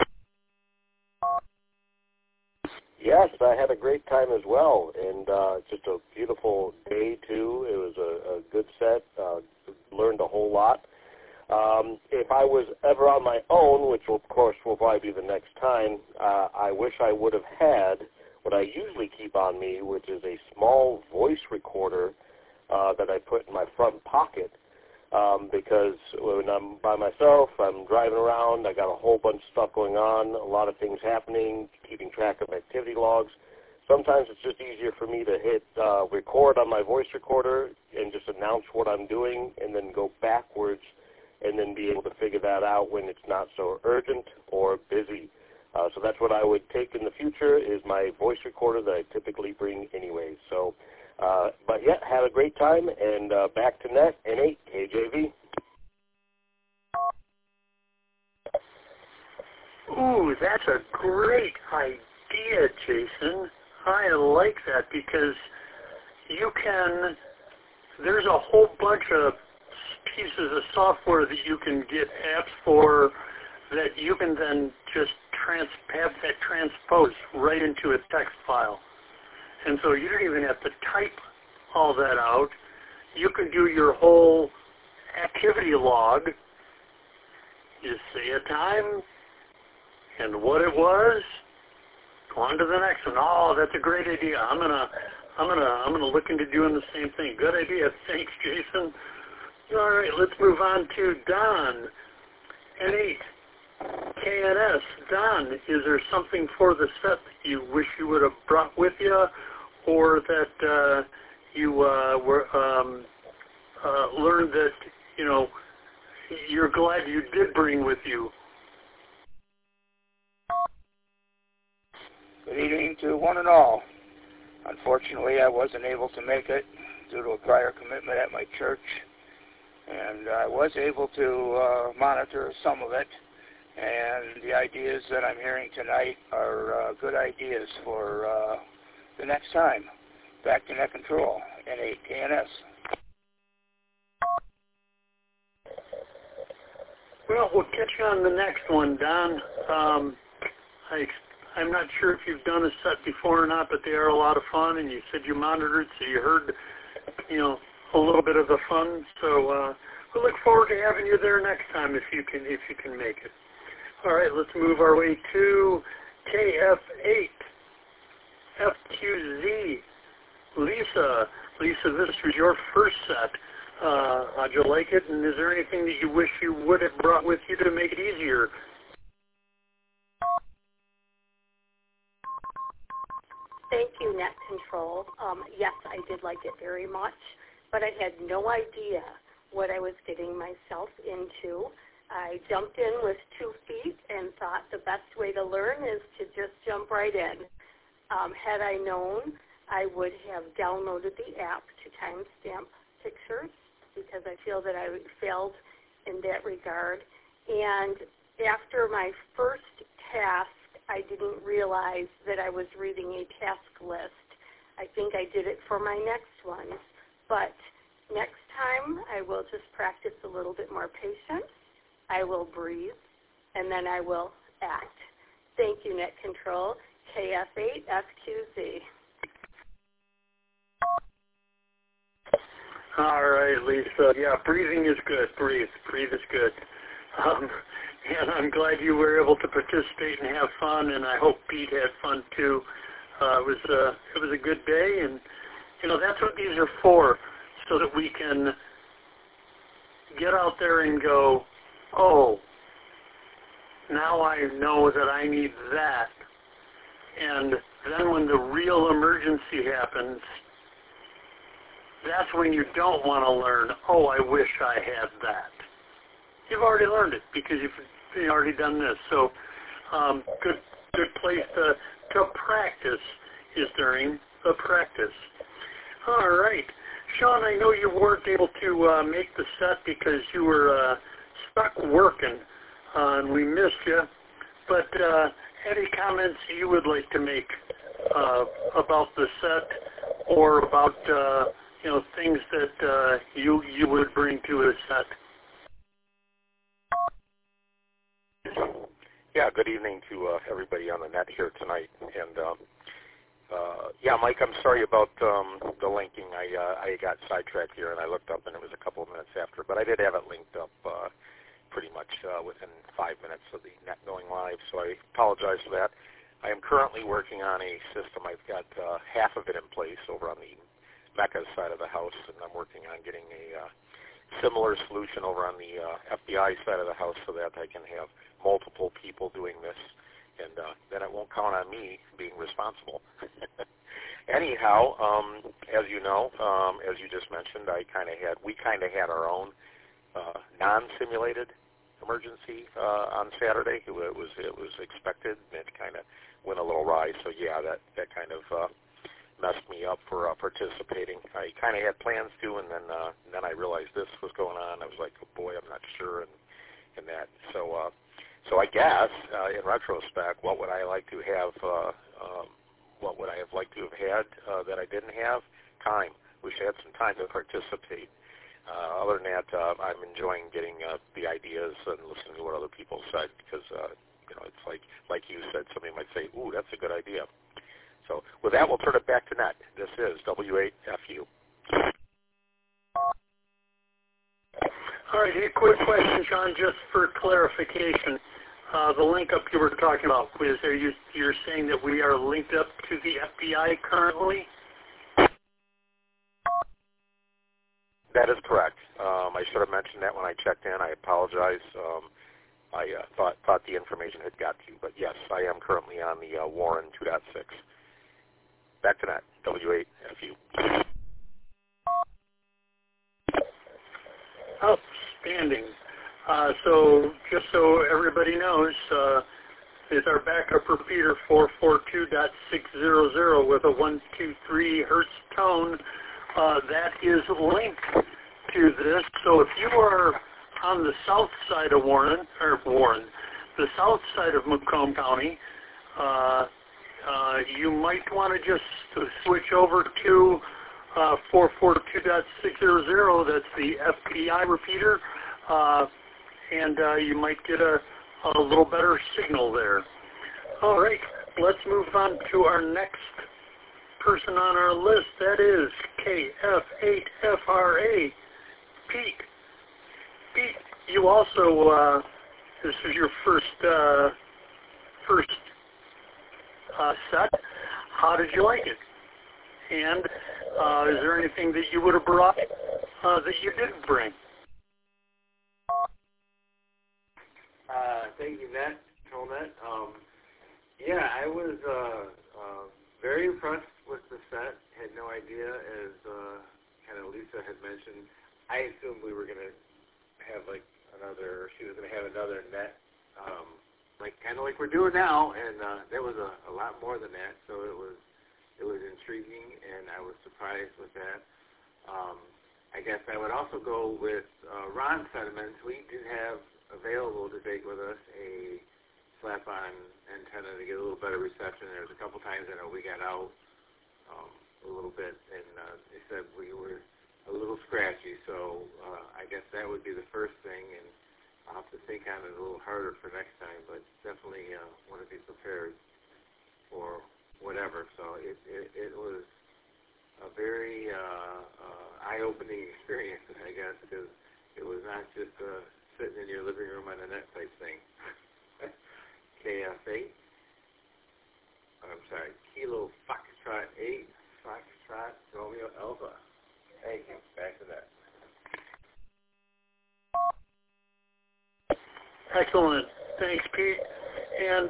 Yes, I had a great time as well, and just a beautiful day too. It was a good set. Learned a whole lot. If I was ever on my own, which of course will probably be the next time, I wish I would have had what I usually keep on me, which is a small voice recorder that I put in my front pocket, because when I'm by myself, I'm driving around, I got a whole bunch of stuff going on, a lot of things happening, keeping track of activity logs. Sometimes it's just easier for me to hit record on my voice recorder and just announce what I'm doing and then go backwards and then be able to figure that out when it's not so urgent or busy. So that's what I would take in the future, is my voice recorder that I typically bring anyway. So, but yeah, had a great time, and back to net, N8, KJV. Ooh, that's a great idea, Jason. I like that, because there's a whole bunch of pieces of software that you can get apps for that you can then just have that transposed right into a text file. And so you don't even have to type all that out. You can do your whole activity log You say a time and what it was. Go on to the next one. Oh, that's a great idea. I'm gonna look into doing the same thing. Good idea. Thanks, Jason. All right, let's move on to Don. N8 KNS. Don, is there something for the set that you wish you would have brought with you, or that you learned that you're glad you did bring with you? Good evening to one and all. Unfortunately, I wasn't able to make it due to a prior commitment at my church, and I was able to monitor some of it, and the ideas that I'm hearing tonight are good ideas for the next time. Back to Net Control, N8 KNS. Well, we'll catch you on the next one, Don. I'm not sure if you've done a set before or not, but they are a lot of fun, and you said you monitored, so you heard, a little bit of the fun. So we look forward to having you there next time if you can make it. All right, let's move our way to KF8 FQZ. Lisa, this was your first set. How'd you like it? And is there anything that you wish you would have brought with you to make it easier? Thank you, Net Control. Yes, I did like it very much, but I had no idea what I was getting myself into. I jumped in with 2 feet and thought the best way to learn is to just jump right in. Had I known, I would have downloaded the app to timestamp pictures, because I feel that I failed in that regard. And after my first task, I didn't realize that I was reading a task list. I think I did it for my next one. But next time, I will just practice a little bit more patience. I will breathe, and then I will act. Thank you, Net Control. KF8 FQZ. All right, Lisa. Yeah, breathing is good. Breathe is good. And I'm glad you were able to participate and have fun, and I hope Pete had fun too. It was a good day, and that's what these are for, so that we can get out there and go, oh, now I know that I need that. And then when the real emergency happens, that's when you don't want to learn, oh, I wish I had that. You've already learned it because you've already done this. So good place to practice is during the practice. All right. Sean, I know you weren't able to make the set because you were stuck working, and we missed you. But any comments you would like to make about the set, or about things that you would bring to a set? Yeah, good evening to everybody on the net here tonight. And yeah, Mike, I'm sorry about the linking. I got sidetracked here, and I looked up, and it was a couple of minutes after. But I did have it linked up pretty much within 5 minutes of the net going live, so I apologize for that. I am currently working on a system. I've got half of it in place over on the Mecca side of the house, and I'm working on getting a similar solution over on the FBI side of the house so that I can have multiple people doing this, and then it won't count on me being responsible. Anyhow, as you know, as you just mentioned, we kind of had our own non-simulated emergency on Saturday. It was expected, and it kind of went a little awry. So yeah, that kind of messed me up for participating. I kind of had plans to, and then I realized this was going on. I was like, oh boy, I'm not sure, and that. So I guess in retrospect, what would I like to have? What would I have liked to have had that I didn't have? Time. Wish I had some time to participate. Other than that, I'm enjoying getting the ideas and listening to what other people said, because it's like you said, somebody might say, "Ooh, that's a good idea." So with that, we'll turn it back to Net. This is W8FU. All right, a quick question, John, just for clarification. The link up you were talking about, you're saying that we are linked up to the FBI currently? That is correct. I should have mentioned that when I checked in. I apologize. I thought the information had got to you. But yes, I am currently on the Warren 2.6. Back to that, W8FU. Outstanding. So just so everybody knows, is our backup repeater 442.600 with a 123 hertz tone. That is linked to this. So if you are on the south side of the south side of Macomb County, you might want to just switch over to 442.600. That's the FBI repeater, and you might get a little better signal there. All right, let's move on to our next person on our list. That is KF8FRA, Pete. Pete, you also, this is your first set. How did you like it? And is there anything that you would have brought that you didn't bring? Thank you, Matt. Yeah, I was very impressed with the set. Had no idea, as kind of Lisa had mentioned. I assumed we were going to have she was going to have another net, kind of like we're doing now, and there was a lot more than that. So it was intriguing, and I was surprised with that. I guess I would also go with Ron's sentiments. We did have available to take with us a slap-on antenna to get a little better reception. There was a couple times I know we got out a little bit, and they said we were a little scratchy. So I guess that would be the first thing, and I'll have to think on it a little harder for next time. But definitely want to be prepared for whatever. So it was a very eye-opening experience, I guess, because it was not just sitting in your living room on a net type thing. KF8. I'm sorry, Kilo Foxtrot 8, Foxtrot Romeo Alpha. Thank you. Back to that. Excellent. Thanks, Pete. And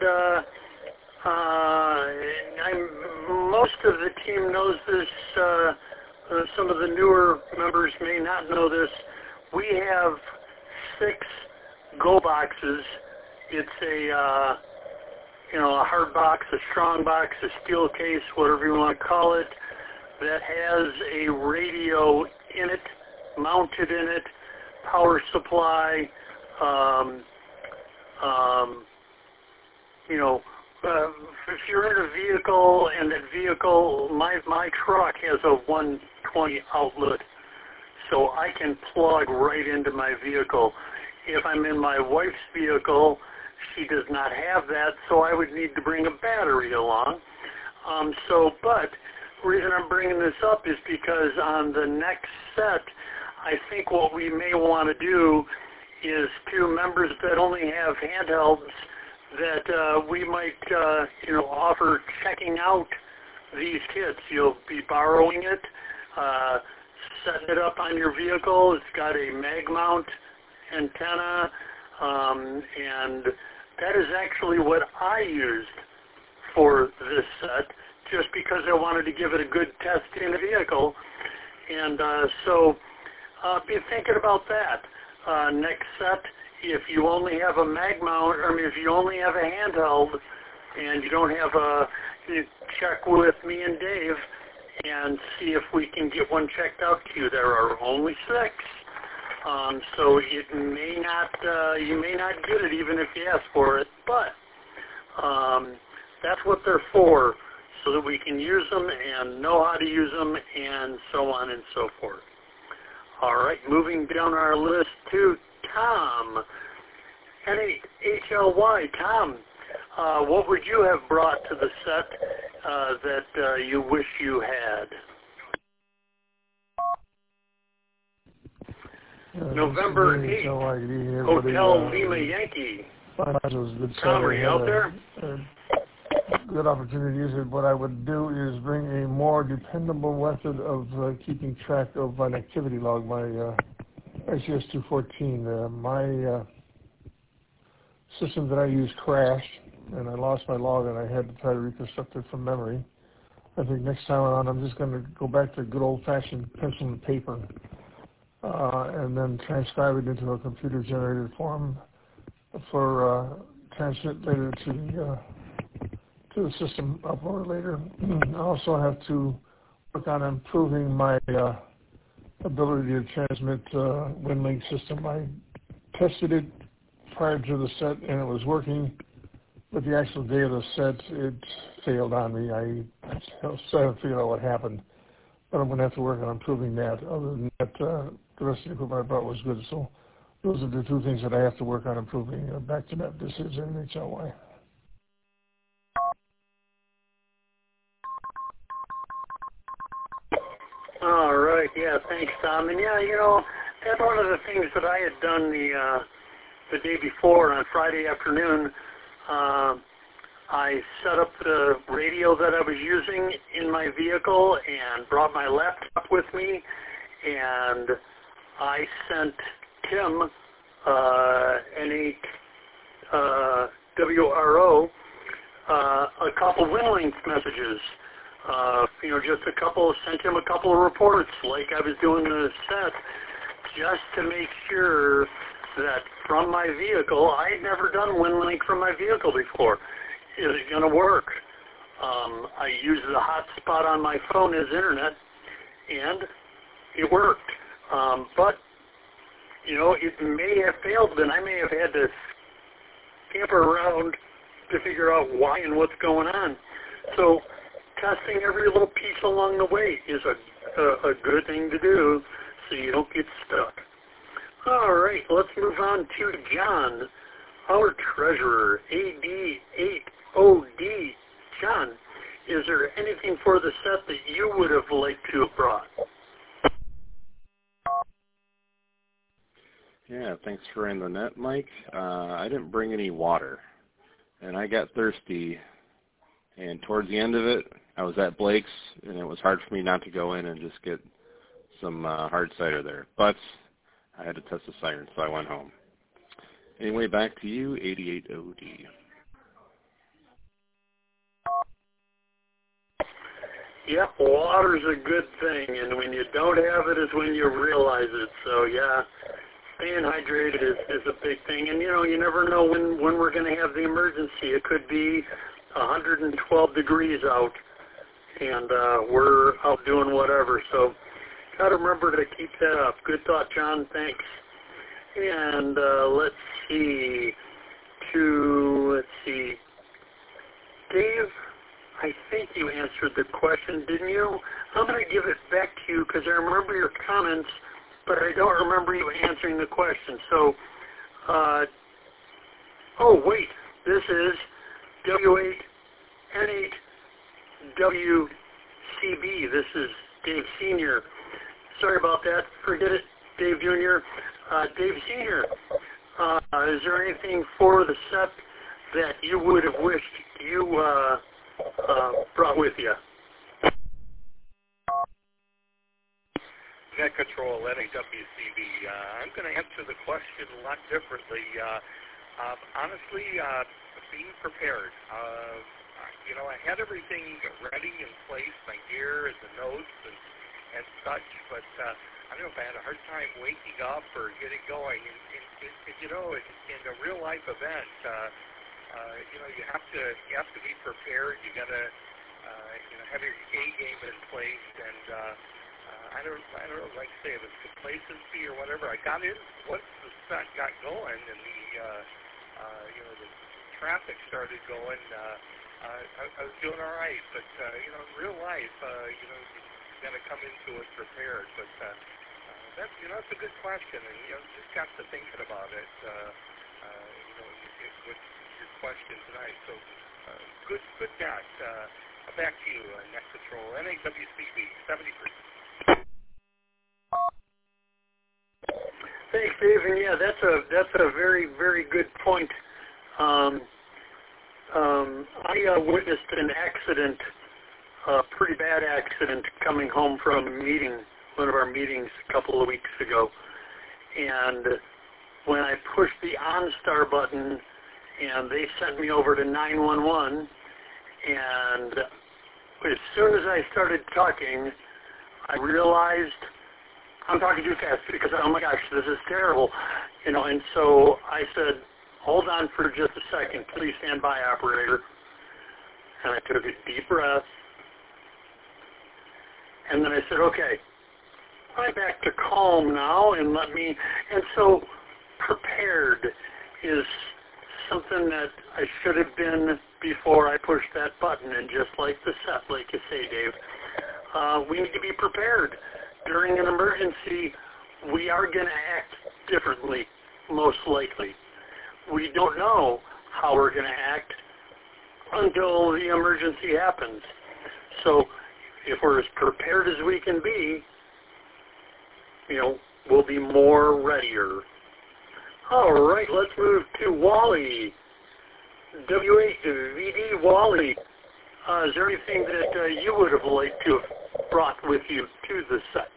most of the team knows this. Some of the newer members may not know this. We have 6 Go boxes. It's a hard box, a strong box, a steel case, whatever you want to call it, that has a radio in it, mounted in it, power supply. If you're in a vehicle and that vehicle, my truck has a 120 outlet, so I can plug right into my vehicle. If I'm in my wife's vehicle, she does not have that, so I would need to bring a battery along. But the reason I'm bringing this up is because on the next set, I think what we may want to do is to members that only have handhelds that we might, offer checking out these kits. You'll be borrowing it, setting it up on your vehicle. It's got a mag mount antenna, and that is actually what I used for this set, just because I wanted to give it a good test in a vehicle. And so be thinking about that. Next set, if you only have a mag mount, if you only have a handheld and you don't have you check with me and Dave and see if we can get one checked out to you. There are only 6. So it may not, you may not get it even if you ask for it, but that's what they're for, so that we can use them and know how to use them and so on and so forth. All right, moving down our list to Tom, N8HLY. Tom, what would you have brought to the set that you wish you had? November 8th, Hotel Lima Yankee. Tom, are you out there? Good opportunities. What I would do is bring a more dependable method of keeping track of an activity log, my ICS 214. My system that I used crashed, and I lost my log, and I had to try to reconstruct it from memory. I think next time around I'm just going to go back to good old-fashioned pencil and paper, and then transcribe it into a computer-generated form for transmit later to the system upload later. I also have to work on improving my ability to transmit WinLink system. I tested it prior to the set and it was working, but the actual day of the set it failed on me. I still haven't figured out what happened, but I'm going to have to work on improving that. Other than that, the rest of the equipment I brought was good. So those are the two things that I have to work on improving. Back to net, this is NHLY. All right, yeah, thanks, Tom. And yeah, that's one of the things that I had done the day before on Friday afternoon. I set up the radio that I was using in my vehicle and brought my laptop with me, and I sent Tim N8 WRO a couple WinLink messages. Just sent him a couple of reports like I was doing the set, just to make sure that from my vehicle, I had never done WinLink from my vehicle before. Is it going to work? I used the hotspot on my phone as internet, and it worked. But, it may have failed, and I may have had to scamper around to figure out why and what's going on. So testing every little piece along the way is a good thing to do so you don't get stuck. All right, let's move on to John, our treasurer, AD8OD. John, is there anything for the set that you would have liked to have brought? Yeah, thanks for in the net, Mike. I didn't bring any water, and I got thirsty, and towards the end of it, I was at Blake's, and it was hard for me not to go in and just get some hard cider there. But I had to test the siren, so I went home. Anyway, back to you, 88OD. Yeah, water's a good thing, and when you don't have it is when you realize it. So, yeah, staying hydrated is a big thing. And, you never know when we're going to have the emergency. It could be 112 degrees out, and we're out doing whatever. So got to remember to keep that up. Good thought, John. Thanks. And let's see. Dave, I think you answered the question, didn't you? I'm going to give it back to you because I remember your comments, but I don't remember you answering the question. So, wait. This is W8N8WCB. This is Dave Sr. Sorry about that. Forget it, Dave Jr. Dave Sr., is there anything for the set that you would have wished you brought with you? Net Control, NAWCB. I'm going to answer the question a lot differently. Honestly, being prepared. I had everything ready in place, my gear and the notes and such, but I don't know if I had a hard time waking up or getting going. In a real life event, you have to be prepared. You got to have your A game in place, and I don't know, like I say, it was complacency or whatever. I got in once the set got going and the traffic started going. I was doing all right, but in real life, you got to come into it prepared. But that's a good question, and just got to thinking about it. With your question tonight, so good catch. Back to you, Net Control, NAWCB 73. Thanks, Dave. And yeah, that's a very, very good point. I witnessed an accident, a pretty bad accident, coming home from a meeting, one of our meetings a couple of weeks ago. And when I pushed the OnStar button, and they sent me over to 911, and as soon as I started talking, I realized I'm talking too fast because, oh my gosh, this is terrible, and so I said, hold on for just a second, please stand by, operator. And I took a deep breath, and then I said, okay, I'm back to calm now, and so prepared is something that I should have been before I pushed that button, and just like the set, like you say, Dave, we need to be prepared. During an emergency, we are going to act differently, most likely. We don't know how we're going to act until the emergency happens. So if we're as prepared as we can be, we'll be more readier. All right, let's move to Wally. W8VD Wally. Is there anything that you would have liked to have brought with you to the set?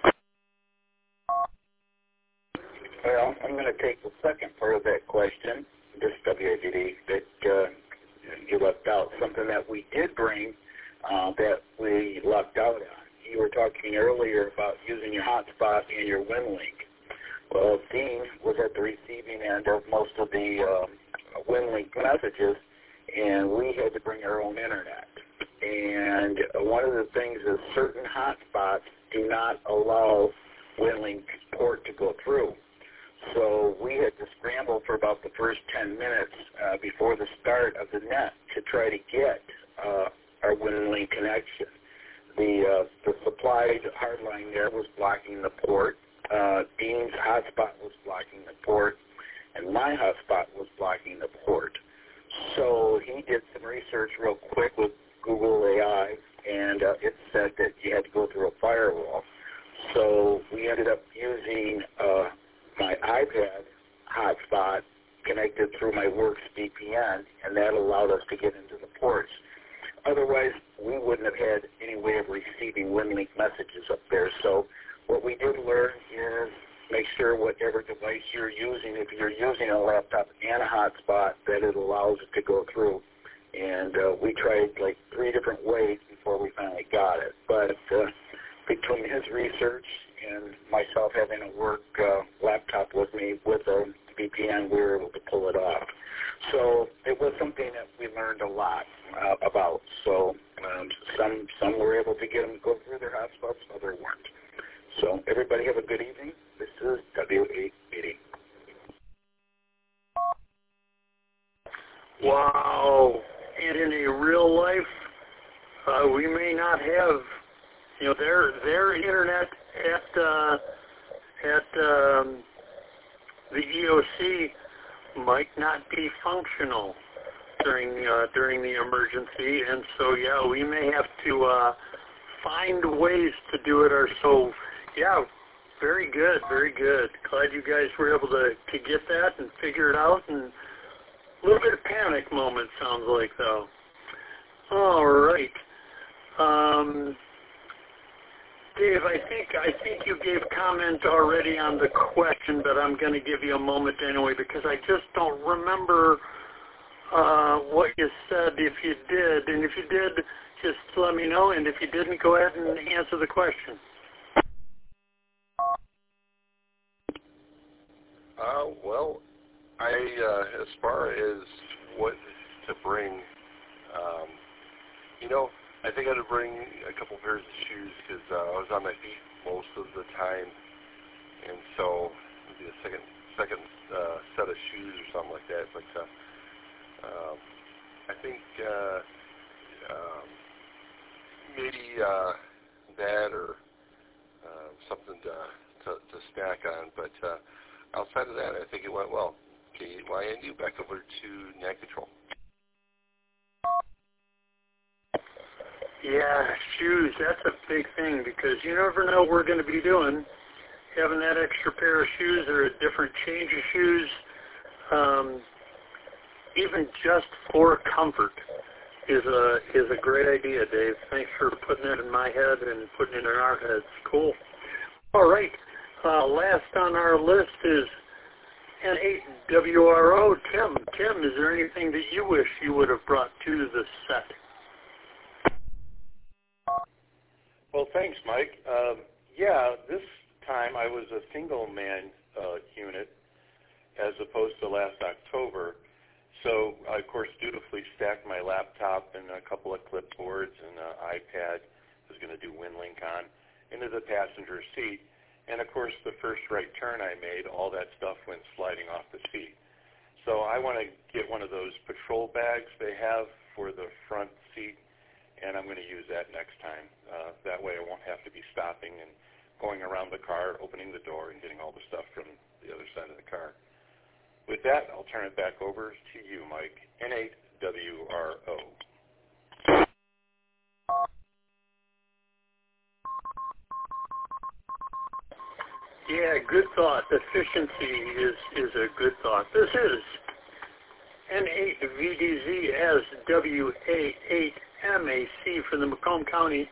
Well, I'm going to take the second part of that question, this WAVD, that you left out, something that we did bring that we left out on. You were talking earlier about using your hotspot and your WinLink. Well, Dean was at the receiving end of most of the WinLink messages, and we had to bring our own internet. And one of the things is certain hotspots do not allow WinLink port to go through. So we had to scramble for about the first 10 minutes before the start of the net to try to get our WinLink connection. The supplied hardline there was blocking the port. Dean's hotspot was blocking the port, and my hotspot was blocking the port. So he did some research real quick with Google AI, and it said that you had to go through a firewall. So we ended up using my iPad hotspot connected through my Works VPN, and that allowed us to get into the ports. Otherwise, we wouldn't have had any way of receiving WinLink messages up there. So what we did learn is make sure whatever device you're using, if you're using a laptop and a hotspot, that it allows it to go through. And we tried like 3 different ways before we finally got it. But between his research and myself having a work laptop with me with a VPN, we were able to pull it off. So it was something that we learned a lot about. So some were able to get them to go through their hotspots, others weren't. So everybody have a good evening. This is W8VD. Wow. And in a real life, we may not have, their internet at the EOC might not be functional during the emergency, and so yeah, we may have to find ways to do it ourselves. Yeah, very good, very good. Glad you guys were able to get that and figure it out. And a little bit of panic moment sounds like, though. All right. Dave, I think you gave comment already on the question, but I'm going to give you a moment anyway because I just don't remember what you said if you did. And if you did, just let me know. And if you didn't, go ahead and answer the question. Well, as far as what to bring, I think I'd bring a couple pairs of shoes because I was on my feet most of the time, and so maybe a second set of shoes or something like that. But I think maybe that or something to snack on. But outside of that, I think it went well. KYNU, back over to Net Control. Yeah, shoes, that's a big thing because you never know what we're going to be doing. having that extra pair of shoes or a different change of shoes, even just for comfort, is a great idea, Dave. Thanks for putting that in my head and putting it in our heads. Cool. All right. Last on our list is N8WRO, Tim. Tim, is there anything that you wish you would have brought to the set? Well, thanks, Mike. This time I was a single-man unit as opposed to last October. So I, of course, dutifully stacked my laptop and a couple of clipboards and an iPad I was going to do WinLink on into the passenger seat. And, of course, the first right turn I made, all that stuff went sliding off the seat. So I want to get one of those patrol bags they have for the front seat, and I'm going to use that next time. That way I won't have to be stopping and going around the car, opening the door, and getting all the stuff from the other side of the car. With that, I'll turn it back over to you, Mike. N8WRO. Yeah, good thought. Efficiency is a good thought. This is N8VDZSWA8MAC for the Macomb County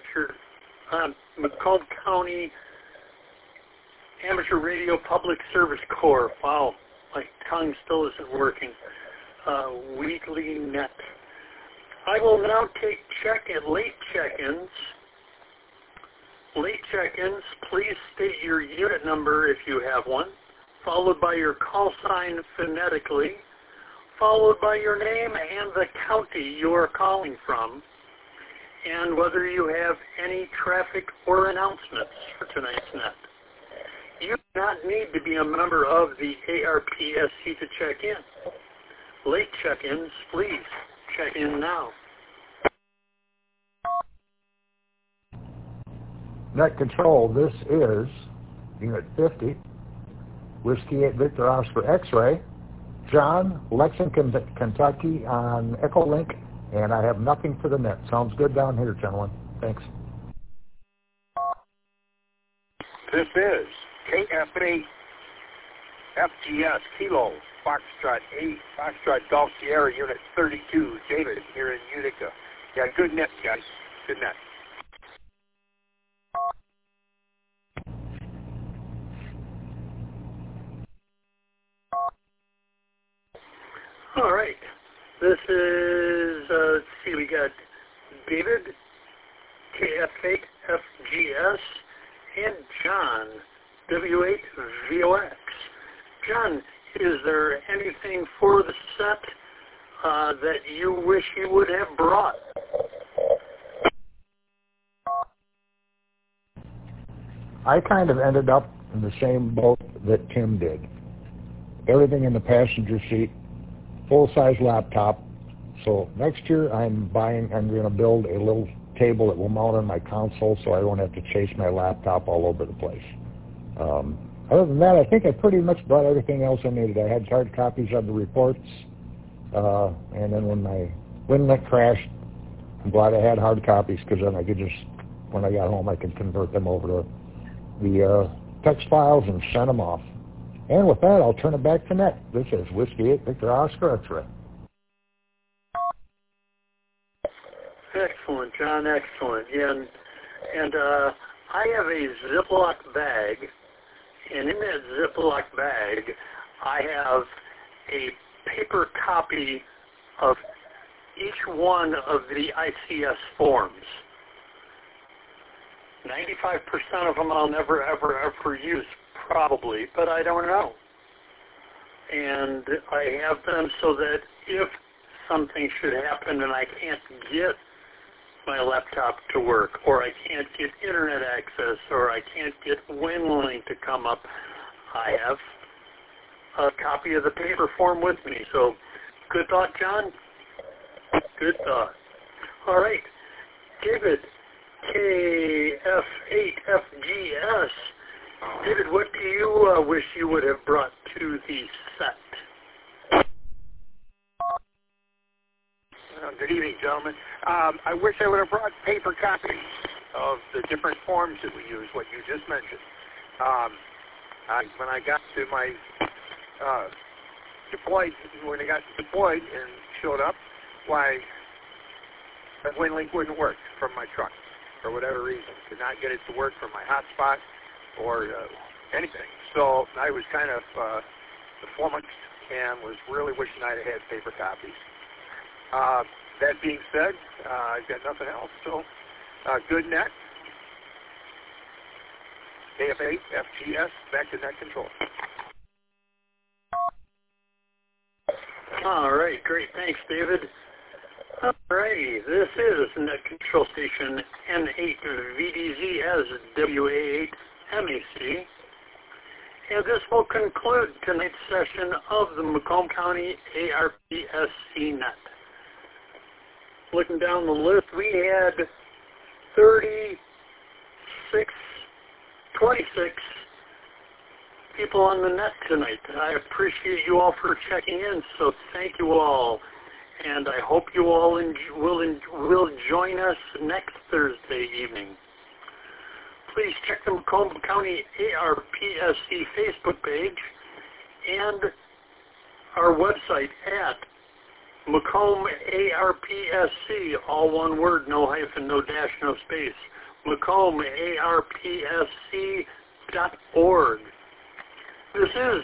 Amateur Radio Public Service Corps. Wow, my tongue still isn't working. Weekly net. I will now take late check-ins. Late check-ins, please state your unit number if you have one, followed by your call sign phonetically, followed by your name and the county you are calling from, and whether you have any traffic or announcements for tonight's net. You do not need to be a member of the ARPSC to check in. Late check-ins, please check in now. Net Control, this is Unit 50, Whiskey 8 Victor Oscar X-Ray, John, Lexington, Kentucky on Echolink, and I have nothing for the net. Sounds good down here, gentlemen. Thanks. This is KF8 FGS Kilo Foxtrot 8 Foxtrot Golf Sierra Unit 32. David here in Utica. Yeah, good net, guys. Good net. All right. This is, let's see, we got David, KF8 FGS, and John, W8VOX. John, is there anything for the set that you wish you would have brought? I kind of ended up in the same boat that Tim did. Everything in the passenger seat, full-size laptop. So next year I'm going to build a little table that will mount on my console so I won't have to chase my laptop all over the place. Other than that, I think I pretty much brought everything else I needed. I had hard copies of the reports, and then when my WinLink crashed, I'm glad I had hard copies because then I could just, when I got home, I could convert them over to the text files and send them off. And with that, I'll turn it back to Net. This is Whiskey 8 Victor Oscar X-Ray. Excellent, John, excellent. Yeah, and I have a Ziploc bag, and in that Ziploc bag, I have a paper copy of each one of the ICS forms. 95% of them I'll never, ever use, probably, but I don't know. And I have them so that if something should happen and I can't get my laptop to work, or I can't get internet access, or I can't get WinLink to come up, I have a copy of the paper form with me. So, good thought, John. Good thought. All right. David, KF8FGS. David, what do you wish you would have brought to the set? Good evening, gentlemen. I wish I would have brought paper copies of the different forms that we use, what you just mentioned. When I got to my deployed, when I got deployed and showed up, why that WinLink wouldn't work from my truck for whatever reason. Could not get it to work from my hotspot or anything. So I was kind of flummoxed and was really wishing I'd had paper copies. That being said, I've got nothing else. So good net. AF8, FGS, back to net control. All right, great. Thanks, David. All righty, this is Net Control Station N8VDZ-WA8MAC. And this will conclude tonight's session of the Macomb County ARPSC Net. Looking down the list, we had 26 people on the net tonight. I appreciate you all for checking in, so thank you all. And I hope you all will join us next Thursday evening. Please check the Macomb County ARPSC Facebook page and our website at Macomb ARPSC, all one word, no hyphen, no dash, no space, MacombARPSC.org. This is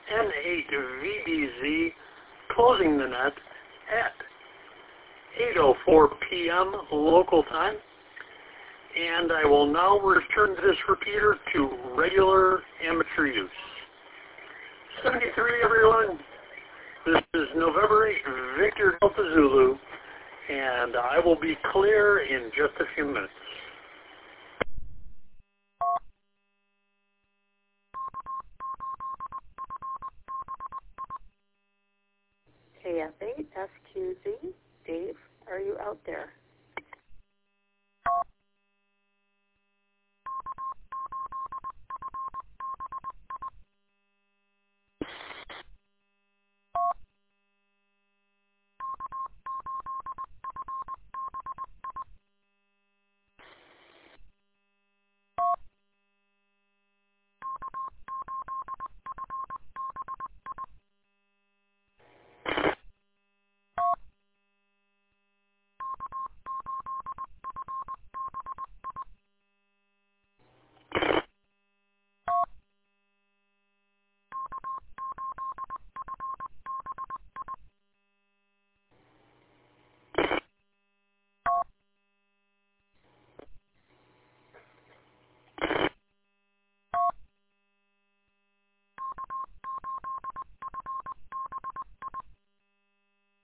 N8VDZ closing the net at 8:04 p.m. local time. And I will now return this repeater to regular amateur use. 73, everyone. This is November 8, Victor Delta Zulu, and I will be clear in just a few minutes. KF8, SQZ, Dave, are you out there?